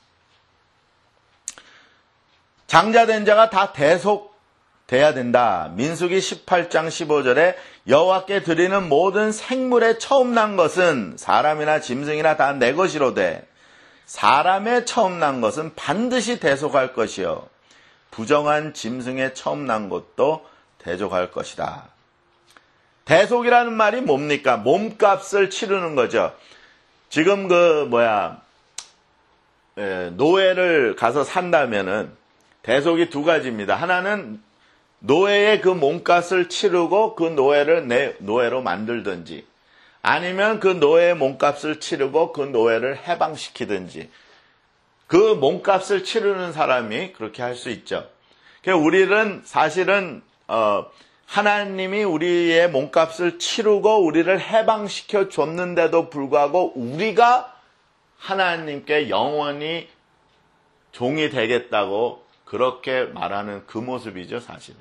장자된 자가 다 대속돼야 된다. 민수기 십팔 장 십오 절에 여호와께 드리는 모든 생물의 처음 난 것은 사람이나 짐승이나 다 내 것이로되 사람의 처음 난 것은 반드시 대속할 것이요 부정한 짐승의 처음 난 것도 대속할 것이다. 대속이라는 말이 뭡니까? 몸값을 치르는 거죠. 지금 그 뭐야 에, 노예를 가서 산다면은 대속이 두 가지입니다. 하나는 노예의 그 몸값을 치르고 그 노예를 내 노예로 만들든지 아니면 그 노예의 몸값을 치르고 그 노예를 해방시키든지 그 몸값을 치르는 사람이 그렇게 할 수 있죠. 그러니까 우리는 사실은 어, 하나님이 우리의 몸값을 치르고 우리를 해방시켜 줬는데도 불구하고 우리가 하나님께 영원히 종이 되겠다고 그렇게 말하는 그 모습이죠, 사실은.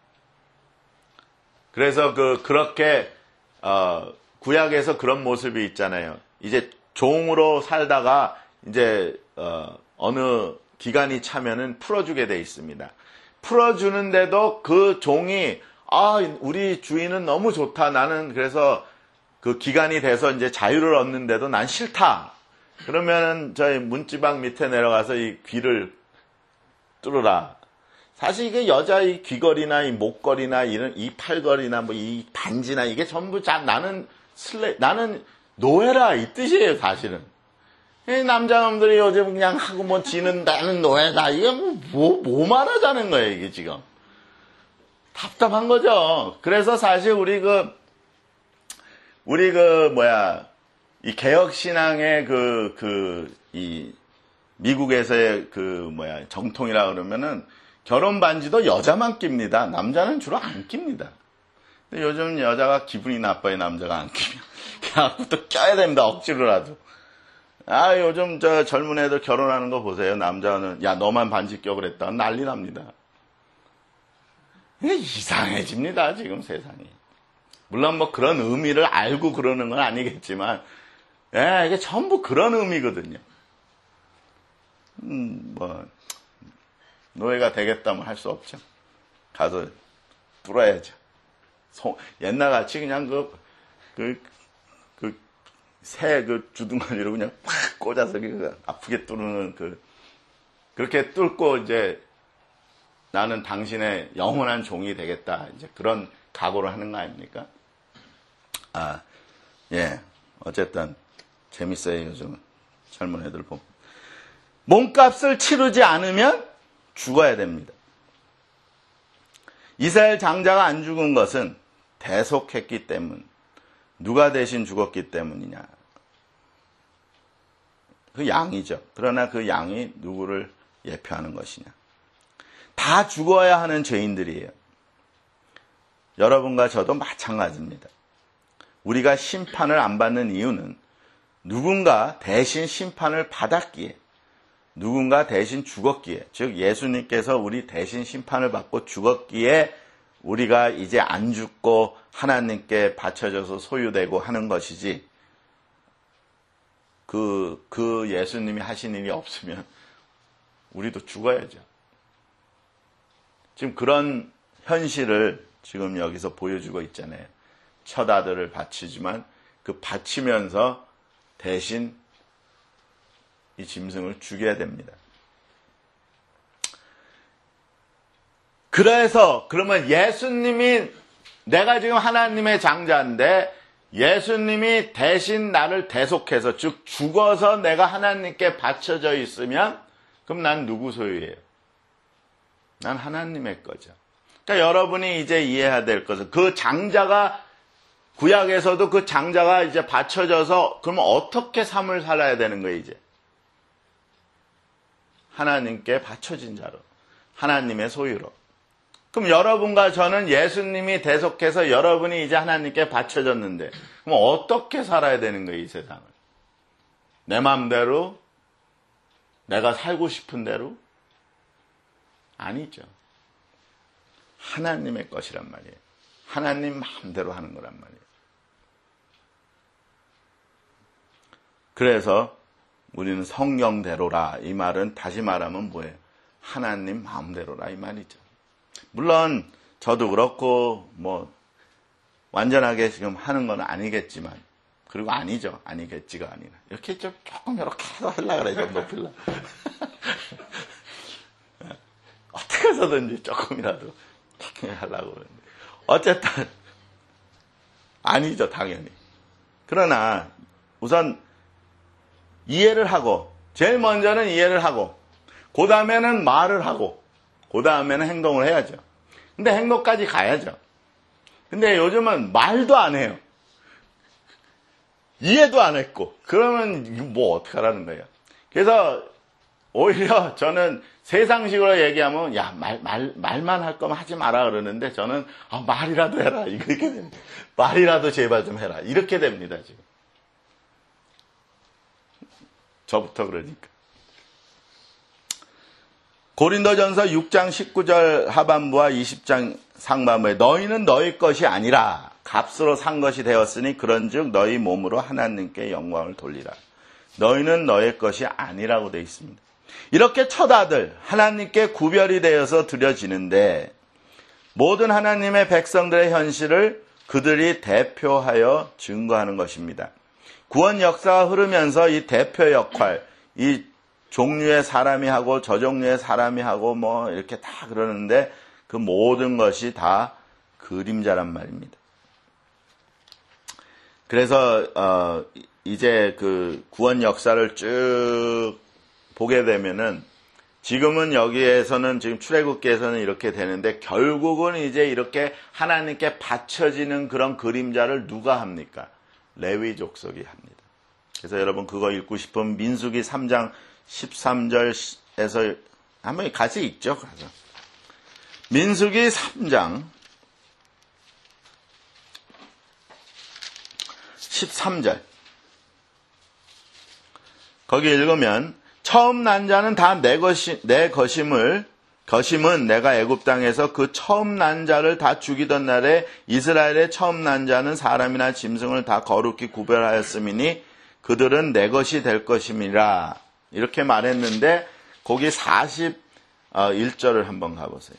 그래서 그 그렇게 어, 구약에서 그런 모습이 있잖아요. 이제 종으로 살다가 이제 어, 어느 기간이 차면은 풀어주게 돼 있습니다. 풀어주는데도 그 종이 아 우리 주인은 너무 좋다. 나는 그래서 그 기간이 돼서 이제 자유를 얻는데도 난 싫다. 그러면은 저희 문지방 밑에 내려가서 이 귀를 뚫으라. 사실 이게 여자 이 귀걸이나 이 목걸이나 이런 이 팔걸이나 뭐 이 반지나 이게 전부 다 나는 슬레 나는 노예라 이 뜻이에요, 사실은. 이 남자놈들이 요즘 그냥 하고 뭐 지는 나는 노예다. 이게 뭐, 뭐, 뭐 말하자는 거예요, 이게 지금. 답답한 거죠. 그래서 사실 우리 그, 우리 그, 뭐야, 이 개혁신앙의 그, 그, 이, 미국에서의 그, 뭐야, 정통이라 그러면은 결혼 반지도 여자만 낍니다. 남자는 주로 안 낍니다. 근데 요즘 여자가 기분이 나빠요, 남자가 안 끼면. 그래갖고 또 껴야 됩니다, 억지로라도. 아, 요즘 저 젊은 애들 결혼하는 거 보세요. 남자는, 야, 너만 반지 껴 그랬다. 난리 납니다. 이게 이상해집니다, 지금 세상이. 물론 뭐 그런 의미를 알고 그러는 건 아니겠지만, 예, 이게 전부 그런 의미거든요. 음, 뭐, 노예가 되겠다면 할 수 없죠. 가서 뚫어야죠. 소, 옛날 같이 그냥 그, 그, 그, 새 그 주둥아리로 그냥 팍 꽂아서 그 아프게 뚫는 그, 그렇게 뚫고 이제 나는 당신의 영원한 종이 되겠다. 이제 그런 각오를 하는 거 아닙니까? 아, 예. 어쨌든 재밌어요, 요즘 젊은 애들 보면. 몸값을 치르지 않으면 죽어야 됩니다. 이스라엘 장자가 안 죽은 것은 대속했기 때문, 누가 대신 죽었기 때문이냐. 그 양이죠. 그러나 그 양이 누구를 예표하는 것이냐. 다 죽어야 하는 죄인들이에요. 여러분과 저도 마찬가지입니다. 우리가 심판을 안 받는 이유는 누군가 대신 심판을 받았기에, 누군가 대신 죽었기에, 즉 예수님께서 우리 대신 심판을 받고 죽었기에 우리가 이제 안 죽고 하나님께 바쳐져서 소유되고 하는 것이지, 그, 그 예수님이 하신 일이 없으면 우리도 죽어야죠. 지금 그런 현실을 지금 여기서 보여주고 있잖아요. 첫 아들을 바치지만 그 바치면서 대신 이 짐승을 죽여야 됩니다. 그래서 그러면 예수님이, 내가 지금 하나님의 장자인데 예수님이 대신 나를 대속해서, 즉 죽어서 내가 하나님께 바쳐져 있으면 그럼 난 누구 소유예요? 난 하나님의 거죠. 그러니까 여러분이 이제 이해해야 될 것은, 그 장자가, 구약에서도 그 장자가 이제 바쳐져서 그러면 어떻게 삶을 살아야 되는 거예요, 이제? 하나님께 바쳐진 자로, 하나님의 소유로. 그럼 여러분과 저는 예수님이 대속해서 여러분이 이제 하나님께 바쳐졌는데, 그럼 어떻게 살아야 되는 거예요, 이 세상을? 내 마음대로? 내가 살고 싶은 대로? 아니죠. 하나님의 것이란 말이에요. 하나님 마음대로 하는 거란 말이에요. 그래서 우리는 성령대로라, 이 말은 다시 말하면 뭐예요? 하나님 마음대로라, 이 말이죠. 물론 저도 그렇고 뭐 완전하게 지금 하는 건 아니겠지만, 그리고 아니죠. 아니겠지가 아니라 이렇게 좀 조금 이렇게 해서 하려고 그래. 좀 높이려고. 어떻게 해서든지 조금이라도 이렇게 하려고 그러는데, 어쨌든 아니죠, 당연히. 그러나 우선 이해를 하고, 제일 먼저는 이해를 하고, 그 다음에는 말을 하고, 그 다음에는 행동을 해야죠. 근데 행동까지 가야죠. 근데 요즘은 말도 안 해요. 이해도 안 했고, 그러면 뭐 어떻게 하라는 거예요. 그래서 오히려 저는 세상식으로 얘기하면, 야, 말, 말, 말만 할 거면 하지 마라 그러는데, 저는, 아, 말이라도 해라. 이렇게 됩니다. 말이라도 제발 좀 해라. 이렇게 됩니다, 지금. 저부터 그러니까. 고린도전서 육 장 십구 절 하반부와 이십 장 상반부에, 너희는 너희 것이 아니라 값으로 산 것이 되었으니 그런즉 너희 몸으로 하나님께 영광을 돌리라. 너희는 너희 것이 아니라고 되어 있습니다. 이렇게 첫 아들 하나님께 구별이 되어서 드려지는데, 모든 하나님의 백성들의 현실을 그들이 대표하여 증거하는 것입니다. 구원 역사가 흐르면서 이 대표 역할, 이 종류의 사람이 하고 저 종류의 사람이 하고 뭐 이렇게 다 그러는데, 그 모든 것이 다 그림자란 말입니다. 그래서 어 이제 그 구원 역사를 쭉 보게 되면은, 지금은 여기에서는, 지금 출애굽기에서는 이렇게 되는데, 결국은 이제 이렇게 하나님께 바쳐지는 그런 그림자를 누가 합니까? 레위 족속이 합니다. 그래서 여러분 그거 읽고 싶으면 민수기 삼 장 십삼 절에서 한번 같이 읽죠. 그래서 민수기 삼 장 십삼 절, 거기 읽으면, 처음 난 자는 다 내 것이, 내 것임을, 것임은 내가 애굽 땅에서 그 처음 난 자를 다 죽이던 날에 이스라엘의 처음 난 자는 사람이나 짐승을 다 거룩히 구별하였음이니 그들은 내 것이 될 것임이라. 이렇게 말했는데, 거기 사십일 절을 한번 가보세요.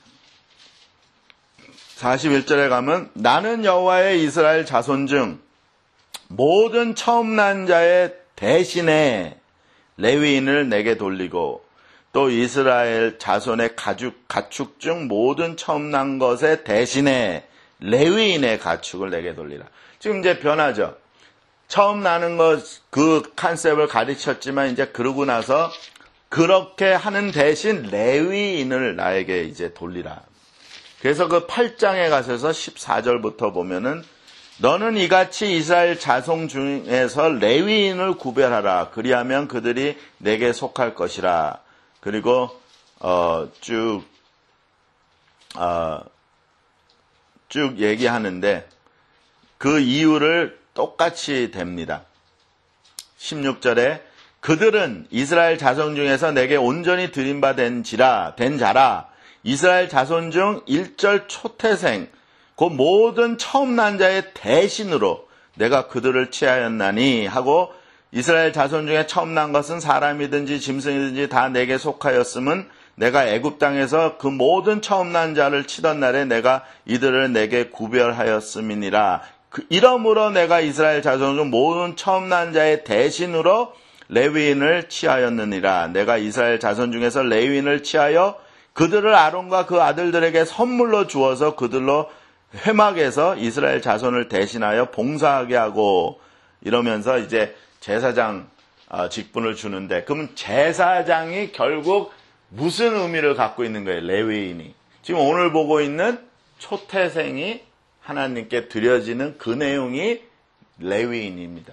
사십일 절에 가면, 나는 여호와의 이스라엘 자손 중 모든 처음 난 자의 대신에 레위인을 내게 돌리고, 또 이스라엘 자손의 가축, 가축 중 모든 처음 난 것의 대신에 레위인의 가축을 내게 돌리라. 지금 이제 변하죠. 처음 나는 것, 그 컨셉을 가르쳤지만, 이제 그러고 나서 그렇게 하는 대신 레위인을 나에게 이제 돌리라. 그래서 그 팔 장에 가셔서 십사 절부터 보면은, 너는 이같이 이스라엘 자손 중에서 레위인을 구별하라. 그리하면 그들이 내게 속할 것이라. 그리고 어, 쭉 어, 쭉 얘기하는데 그 이유를 똑같이 댑니다. 십육 절에 그들은 이스라엘 자손 중에서 내게 온전히 드림받은지라 된 자라 이스라엘 자손 중 일절 초태생 그 모든 처음 난 자의 대신으로 내가 그들을 취하였나니 하고 이스라엘 자손 중에 처음 난 것은 사람이든지 짐승이든지 다 내게 속하였음은 내가 애굽 땅에서 그 모든 처음 난 자를 치던 날에 내가 이들을 내게 구별하였음이니라. 그 이러므로 내가 이스라엘 자손 중 모든 처음 난 자의 대신으로 레위인을 취하였느니라. 내가 이스라엘 자손 중에서 레위인을 취하여 그들을 아론과 그 아들들에게 선물로 주어서 그들로 회막에서 이스라엘 자손을 대신하여 봉사하게 하고 이러면서 이제 제사장 직분을 주는데 그럼 제사장이 결국 무슨 의미를 갖고 있는 거예요? 레위인이. 지금 오늘 보고 있는 초태생이 하나님께 드려지는 그 내용이 레위인입니다.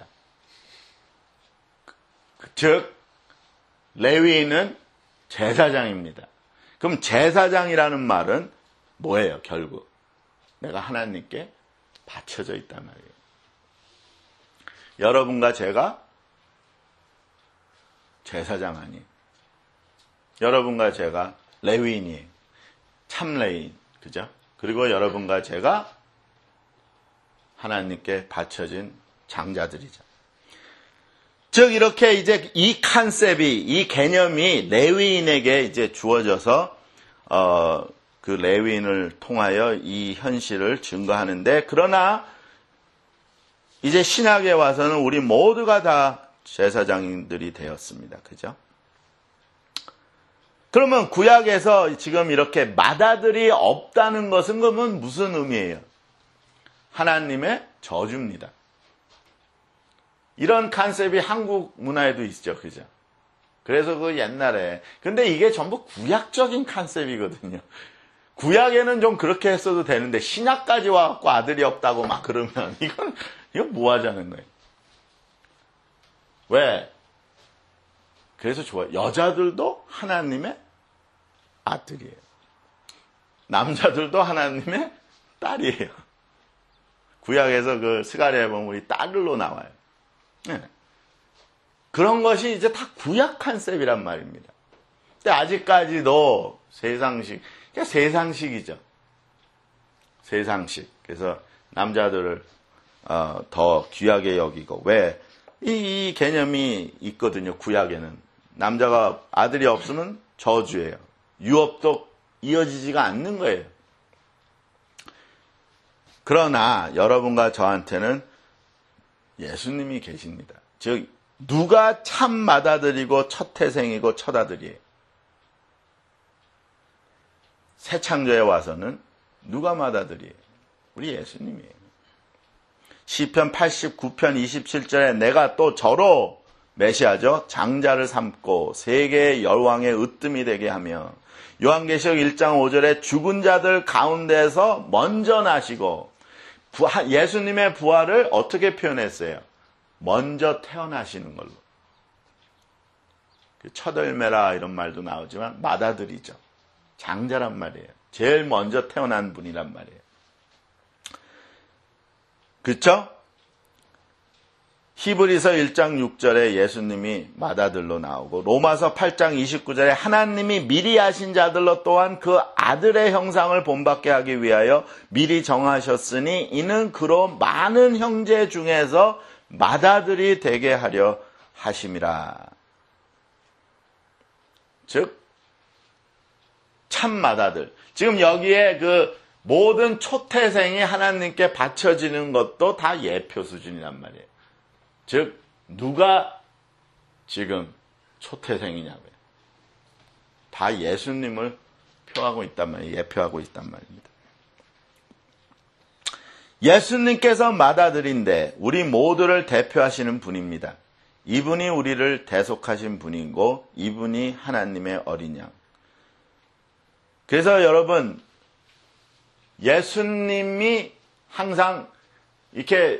즉 레위인은 제사장입니다. 그럼 제사장이라는 말은 뭐예요? 결국 내가 하나님께 바쳐져 있단 말이에요. 여러분과 제가 제사장 아니에요. 여러분과 제가 레위인이에요. 참 레위인. 그죠? 그리고 여러분과 제가 하나님께 바쳐진 장자들이죠. 즉 이렇게 이제 이 컨셉이 이 개념이 레위인에게 이제 주어져서 어, 그 레위인을 통하여 이 현실을 증거하는데 그러나 이제 신약에 와서는 우리 모두가 다 제사장들이 되었습니다. 그죠? 그러면 구약에서 지금 이렇게 맏아들이 없다는 것은 그러면 무슨 의미예요? 하나님의 저주입니다. 이런 컨셉이 한국 문화에도 있죠. 그죠? 그래서 그 옛날에 근데 이게 전부 구약적인 컨셉이거든요. 구약에는 좀 그렇게 했어도 되는데 신약까지 와갖고 아들이 없다고 막 그러면 이건 이건 뭐 하자는 거예요? 왜? 그래서 좋아요. 여자들도 하나님의 아들이에요. 남자들도 하나님의 딸이에요. 구약에서 그 스가랴에 보면 우리 딸로 나와요. 네. 그런 것이 이제 다 구약 컨셉이란 말입니다. 근데 아직까지도 세상식, 그냥 세상식이죠. 세상식. 그래서 남자들을 어, 더 귀하게 여기고 왜? 이, 이 개념이 있거든요. 구약에는. 남자가 아들이 없으면 저주예요. 유업도 이어지지가 않는 거예요. 그러나 여러분과 저한테는 예수님이 계십니다. 즉 누가 참 맏아들이고 첫 태생이고 첫 아들이에요. 새 창조에 와서는 누가 맏아들이에요? 우리 예수님이에요. 시편 팔십구 편 이십칠 절에 내가 또 저로 메시아죠. 장자를 삼고 세계의 열왕의 으뜸이 되게 하며 요한계시록 일 장 오 절에 죽은 자들 가운데서 먼저 나시고 부활, 예수님의 부활을 어떻게 표현했어요? 먼저 태어나시는 걸로. 첫 열매라 이런 말도 나오지만 맏아들이죠. 장자란 말이에요. 제일 먼저 태어난 분이란 말이에요. 그렇죠? 히브리서 일 장 육 절에 예수님이 맏아들로 나오고 로마서 팔 장 이십구 절에 하나님이 미리 하신 자들로 또한 그 아들의 형상을 본받게 하기 위하여 미리 정하셨으니 이는 그로 많은 형제 중에서 맏아들이 되게 하려 하심이라. 즉 참 맏아들. 지금 여기에 그 모든 초태생이 하나님께 바쳐지는 것도 다 예표 수준이란 말이에요. 즉 누가 지금 초태생이냐고요. 다 예수님을 표하고 있단 말이에요. 예표하고 있단 말입니다. 예수님께서 맏아들인데 우리 모두를 대표하시는 분입니다. 이분이 우리를 대속하신 분이고 이분이 하나님의 어린 양. 그래서 여러분 예수님이 항상 이렇게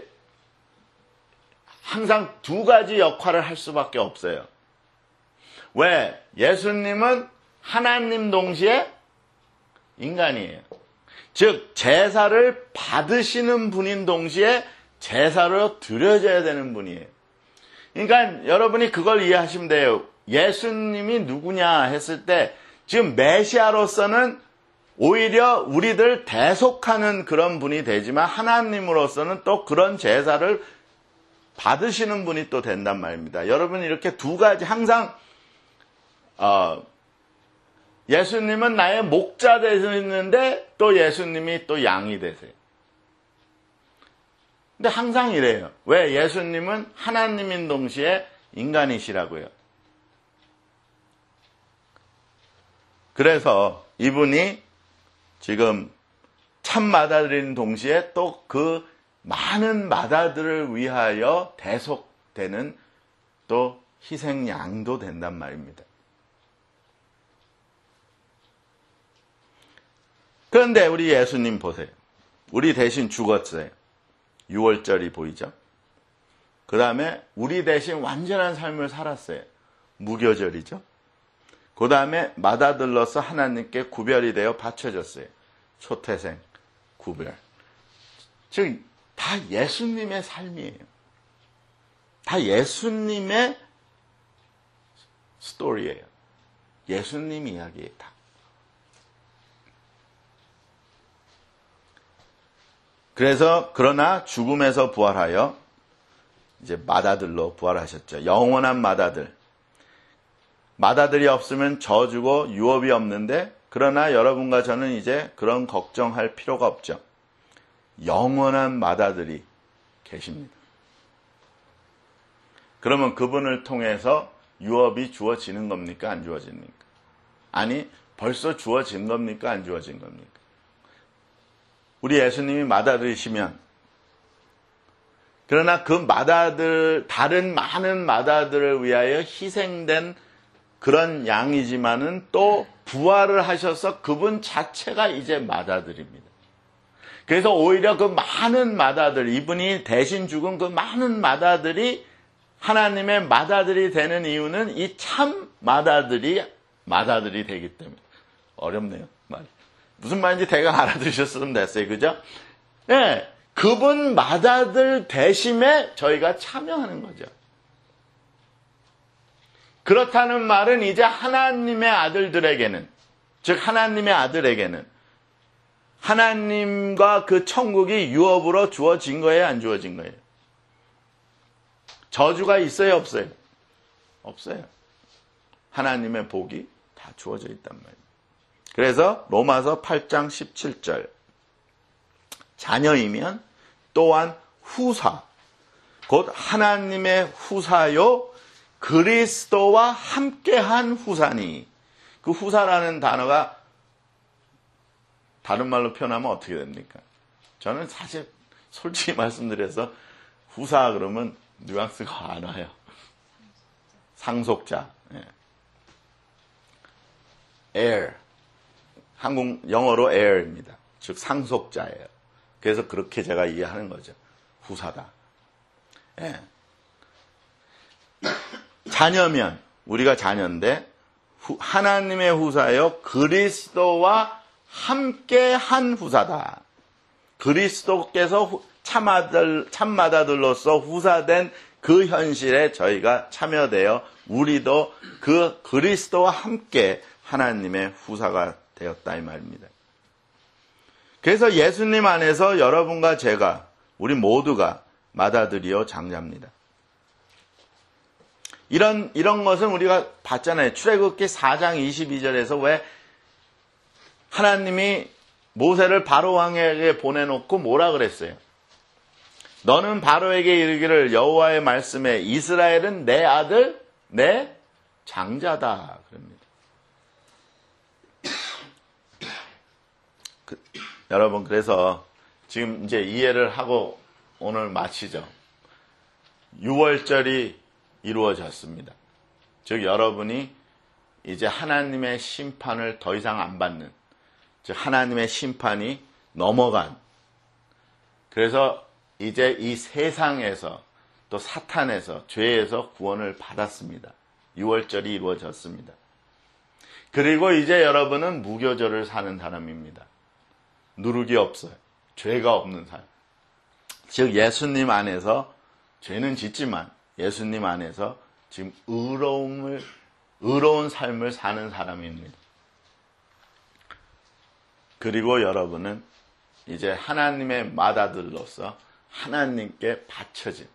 항상 두 가지 역할을 할 수밖에 없어요. 왜? 예수님은 하나님 동시에 인간이에요. 즉 제사를 받으시는 분인 동시에 제사로 드려져야 되는 분이에요. 그러니까 여러분이 그걸 이해하시면 돼요. 예수님이 누구냐 했을 때 지금 메시아로서는 오히려 우리들 대속하는 그런 분이 되지만 하나님으로서는 또 그런 제사를 받으시는 분이 또 된단 말입니다. 여러분 이렇게 두 가지 항상 어, 예수님은 나의 목자 되시는데 또 예수님이 또 양이 되세요. 근데 항상 이래요. 왜? 예수님은 하나님인 동시에 인간이시라고요. 그래서 이분이 지금 참 마다들인 동시에 또 그 많은 마다들을 위하여 대속되는 또 희생양도 된단 말입니다. 그런데 우리 예수님 보세요. 우리 대신 죽었어요. 유월절이 보이죠? 그 다음에 우리 대신 완전한 삶을 살았어요. 무교절이죠? 그 다음에 맏아들로서 하나님께 구별이 되어 바쳐졌어요. 초태생, 구별. 즉, 다 예수님의 삶이에요. 다 예수님의 스토리예요. 예수님 이야기예요, 다. 그래서 그러나 죽음에서 부활하여 이제 맏아들로 부활하셨죠. 영원한 맏아들. 맏아들이 없으면 저주고 유업이 없는데 그러나 여러분과 저는 이제 그런 걱정할 필요가 없죠. 영원한 맏아들이 계십니다. 그러면 그분을 통해서 유업이 주어지는 겁니까? 안 주어집니까? 아니, 벌써 주어진 겁니까? 안 주어진 겁니까? 우리 예수님이 맏아들이시면 그러나 그 맏아들, 다른 많은 맏아들을 위하여 희생된 그런 양이지만은 또 부활을 하셔서 그분 자체가 이제 맏아들입니다. 그래서 오히려 그 많은 맏아들, 이분이 대신 죽은 그 많은 맏아들이 하나님의 맏아들이 되는 이유는 이 참 맏아들이 맏아들이 되기 때문에. 어렵네요, 말. 무슨 말인지 대강 알아들으셨으면 됐어요. 그죠? 네, 그분 맏아들 대심에 저희가 참여하는 거죠. 그렇다는 말은 이제 하나님의 아들들에게는, 즉 하나님의 아들에게는 하나님과 그 천국이 유업으로 주어진 거예요? 안 주어진 거예요? 저주가 있어요? 없어요? 없어요. 하나님의 복이 다 주어져 있단 말이에요. 그래서 로마서 팔 장 십칠 절 자녀이면 또한 후사 곧 하나님의 후사요 그리스도와 함께한 후사니. 그 후사라는 단어가 다른 말로 표현하면 어떻게 됩니까? 저는 사실 솔직히 말씀드려서 후사 그러면 뉘앙스가 안 와요. 상속자. 예. heir. 한국 영어로 heir입니다. 즉 상속자예요. 그래서 그렇게 제가 이해하는 거죠. 후사다. 예. 자녀면 우리가 자녀인데 하나님의 후사여 그리스도와 함께한 후사다. 그리스도께서 참아들, 참마다들로서 후사된 그 현실에 저희가 참여되어 우리도 그 그리스도와 함께 하나님의 후사가 되었다 이 말입니다. 그래서 예수님 안에서 여러분과 제가 우리 모두가 맏아들이요 장자입니다. 이런 이런 것은 우리가 봤잖아요. 출애굽기 사 장 이십이 절에서 왜 하나님이 모세를 바로 왕에게 보내놓고 뭐라 그랬어요? 너는 바로에게 이르기를 여호와의 말씀에 이스라엘은 내 아들, 내 장자다. 그럽니다. 그, 여러분 그래서 지금 이제 이해를 하고 오늘 마치죠. 유월절이 이루어졌습니다. 즉 여러분이 이제 하나님의 심판을 더 이상 안 받는, 즉 하나님의 심판이 넘어간, 그래서 이제 이 세상에서 또 사탄에서 죄에서 구원을 받았습니다. 유월절이 이루어졌습니다. 그리고 이제 여러분은 무교절을 사는 사람입니다. 누룩이 없어요. 죄가 없는 삶. 즉 예수님 안에서 죄는 짓지만 예수님 안에서 지금 의로움을 의로운 삶을 사는 사람입니다. 그리고 여러분은 이제 하나님의 맏아들로서 하나님께 바쳐진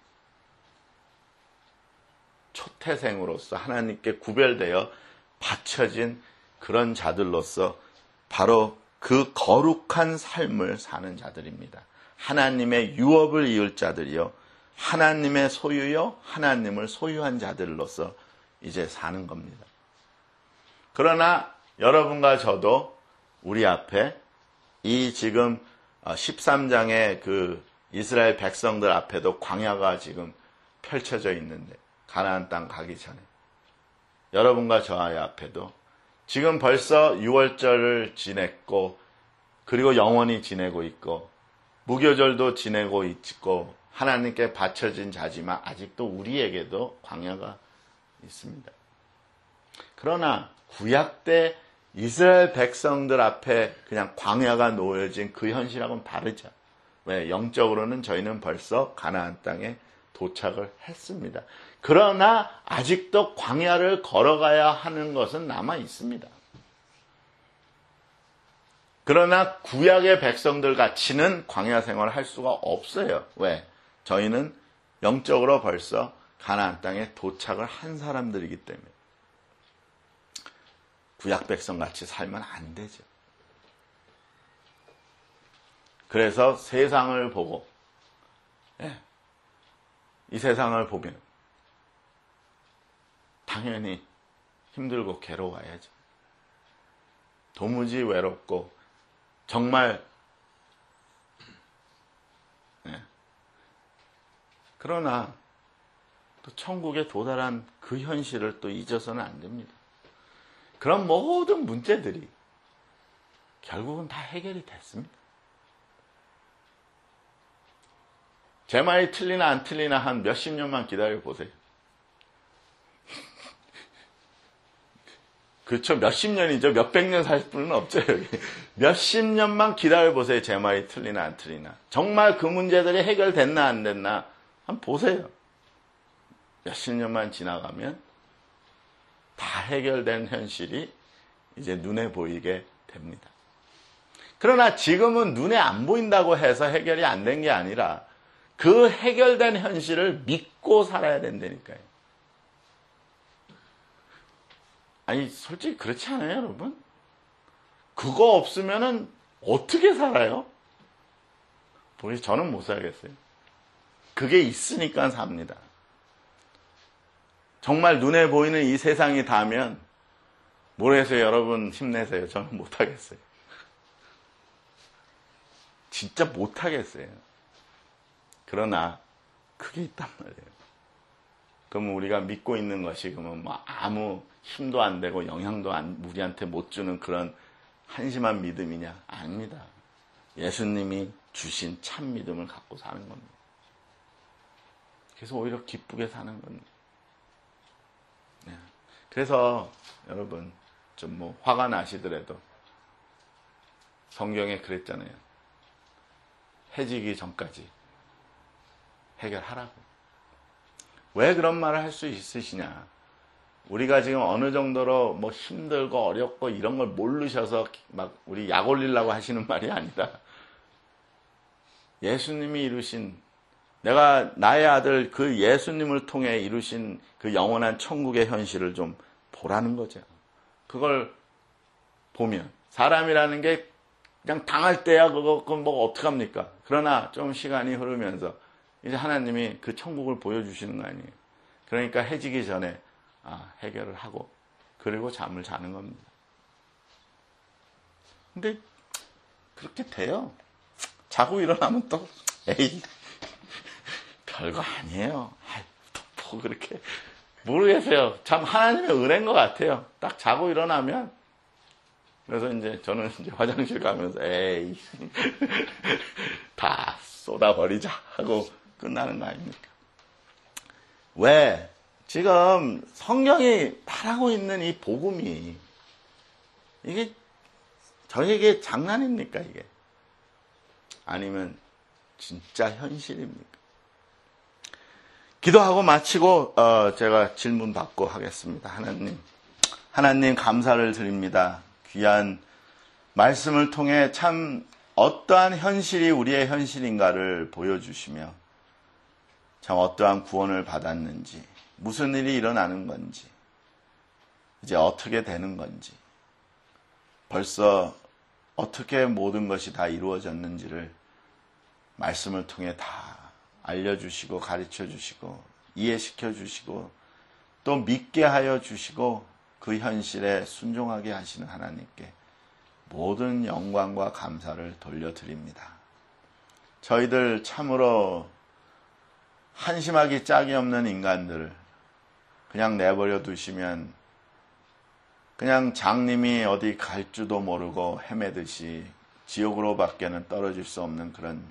초태생으로서 하나님께 구별되어 바쳐진 그런 자들로서 바로 그 거룩한 삶을 사는 자들입니다. 하나님의 유업을 이을 자들이요, 하나님의 소유요, 하나님을 소유한 자들로서 이제 사는 겁니다. 그러나 여러분과 저도 우리 앞에 이 지금 십삼 장의 그 이스라엘 백성들 앞에도 광야가 지금 펼쳐져 있는데, 가나안 땅 가기 전에 여러분과 저의 앞에도 지금 벌써 유월절을 지냈고, 그리고 영원히 지내고 있고, 무교절도 지내고 있고, 하나님께 바쳐진 자지만 아직도 우리에게도 광야가 있습니다. 그러나 구약 때 이스라엘 백성들 앞에 그냥 광야가 놓여진 그 현실하고는 다르죠. 왜? 영적으로는 저희는 벌써 가나안 땅에 도착을 했습니다. 그러나 아직도 광야를 걸어가야 하는 것은 남아 있습니다. 그러나 구약의 백성들 같이는 광야 생활을 할 수가 없어요. 왜? 저희는 영적으로 벌써 가나안 땅에 도착을 한 사람들이기 때문에 구약 백성 같이 살면 안 되죠. 그래서 세상을 보고, 예, 이 세상을 보면 당연히 힘들고 괴로워야죠. 도무지 외롭고 정말, 예. 그러나 또 천국에 도달한 그 현실을 또 잊어서는 안 됩니다. 그런 모든 문제들이 결국은 다 해결이 됐습니다. 제 말이 틀리나 안 틀리나 한 몇십 년만 기다려 보세요. 그렇죠. 몇십 년이죠. 몇백 년 살 분은 없죠, 여기. 몇십 년만 기다려 보세요. 제 말이 틀리나 안 틀리나. 정말 그 문제들이 해결됐나 안 됐나 한번 보세요. 몇십 년만 지나가면 다 해결된 현실이 이제 눈에 보이게 됩니다. 그러나 지금은 눈에 안 보인다고 해서 해결이 안 된 게 아니라 그 해결된 현실을 믿고 살아야 된다니까요. 아니, 솔직히 그렇지 않아요, 여러분? 그거 없으면은 어떻게 살아요? 우리 저는 못 살겠어요. 그게 있으니까 삽니다. 정말 눈에 보이는 이 세상이 다면 모르겠어요. 여러분 힘내세요. 저는 못하겠어요. 진짜 못하겠어요. 그러나 그게 있단 말이에요. 그러면 우리가 믿고 있는 것이 그러면 뭐 아무 힘도 안 되고 영향도 안, 우리한테 못 주는 그런 한심한 믿음이냐? 아닙니다. 예수님이 주신 참 믿음을 갖고 사는 겁니다. 그래서 오히려 기쁘게 사는 겁니다. 네. 그래서 여러분 좀 뭐 화가 나시더라도 성경에 그랬잖아요. 해지기 전까지 해결하라고. 왜 그런 말을 할 수 있으시냐? 우리가 지금 어느 정도로 뭐 힘들고 어렵고 이런 걸 모르셔서 막 우리 약 올리려고 하시는 말이 아니라 예수님이 이루신, 내가 나의 아들 그 예수님을 통해 이루신 그 영원한 천국의 현실을 좀 보라는 거죠. 그걸 보면 사람이라는 게 그냥 당할 때야 그거 그건 뭐 어떡합니까? 그러나 좀 시간이 흐르면서 이제 하나님이 그 천국을 보여주시는 거 아니에요. 그러니까 해지기 전에 아, 해결을 하고 그리고 잠을 자는 겁니다. 근데 그렇게 돼요. 자고 일어나면 또 에이 별거 아니에요. 아이, 또 뭐 그렇게 모르겠어요. 참 하나님의 은혜인 것 같아요. 딱 자고 일어나면, 그래서 이제 저는 이제 화장실 가면서 에이 다 쏟아버리자 하고 끝나는 거 아닙니까? 왜? 지금 성경이 말하고 있는 이 복음이 이게 저에게 장난입니까 이게? 아니면 진짜 현실입니까? 기도하고 마치고 어, 제가 질문 받고 하겠습니다. 하나님, 하나님 감사를 드립니다. 귀한 말씀을 통해 참 어떠한 현실이 우리의 현실인가를 보여주시며 참 어떠한 구원을 받았는지, 무슨 일이 일어나는 건지, 이제 어떻게 되는 건지, 벌써 어떻게 모든 것이 다 이루어졌는지를 말씀을 통해 다 알려주시고 가르쳐 주시고 이해시켜 주시고 또 믿게 하여 주시고 그 현실에 순종하게 하시는 하나님께 모든 영광과 감사를 돌려드립니다. 저희들 참으로 한심하기 짝이 없는 인간들을 그냥 내버려 두시면 그냥 장님이 어디 갈 줄도 모르고 헤매듯이 지옥으로 밖에는 떨어질 수 없는 그런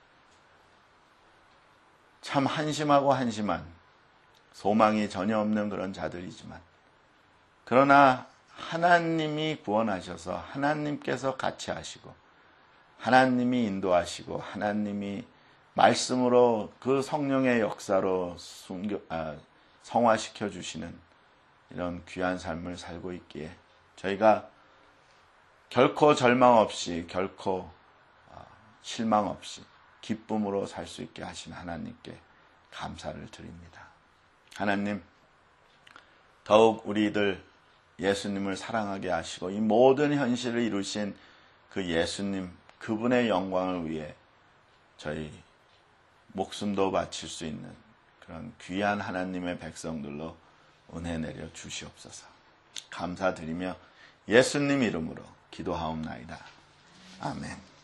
참 한심하고 한심한 소망이 전혀 없는 그런 자들이지만, 그러나 하나님이 구원하셔서 하나님께서 같이 하시고 하나님이 인도하시고 하나님이 말씀으로 그 성령의 역사로 순교, 아, 성화시켜 주시는 이런 귀한 삶을 살고 있기에 저희가 결코 절망 없이 결코 실망 없이 기쁨으로 살 수 있게 하신 하나님께 감사를 드립니다. 하나님, 더욱 우리들 예수님을 사랑하게 하시고 이 모든 현실을 이루신 그 예수님, 그분의 영광을 위해 저희 목숨도 바칠 수 있는 그런 귀한 하나님의 백성들로 은혜 내려 주시옵소서. 감사드리며 예수님 이름으로 기도하옵나이다. 아멘.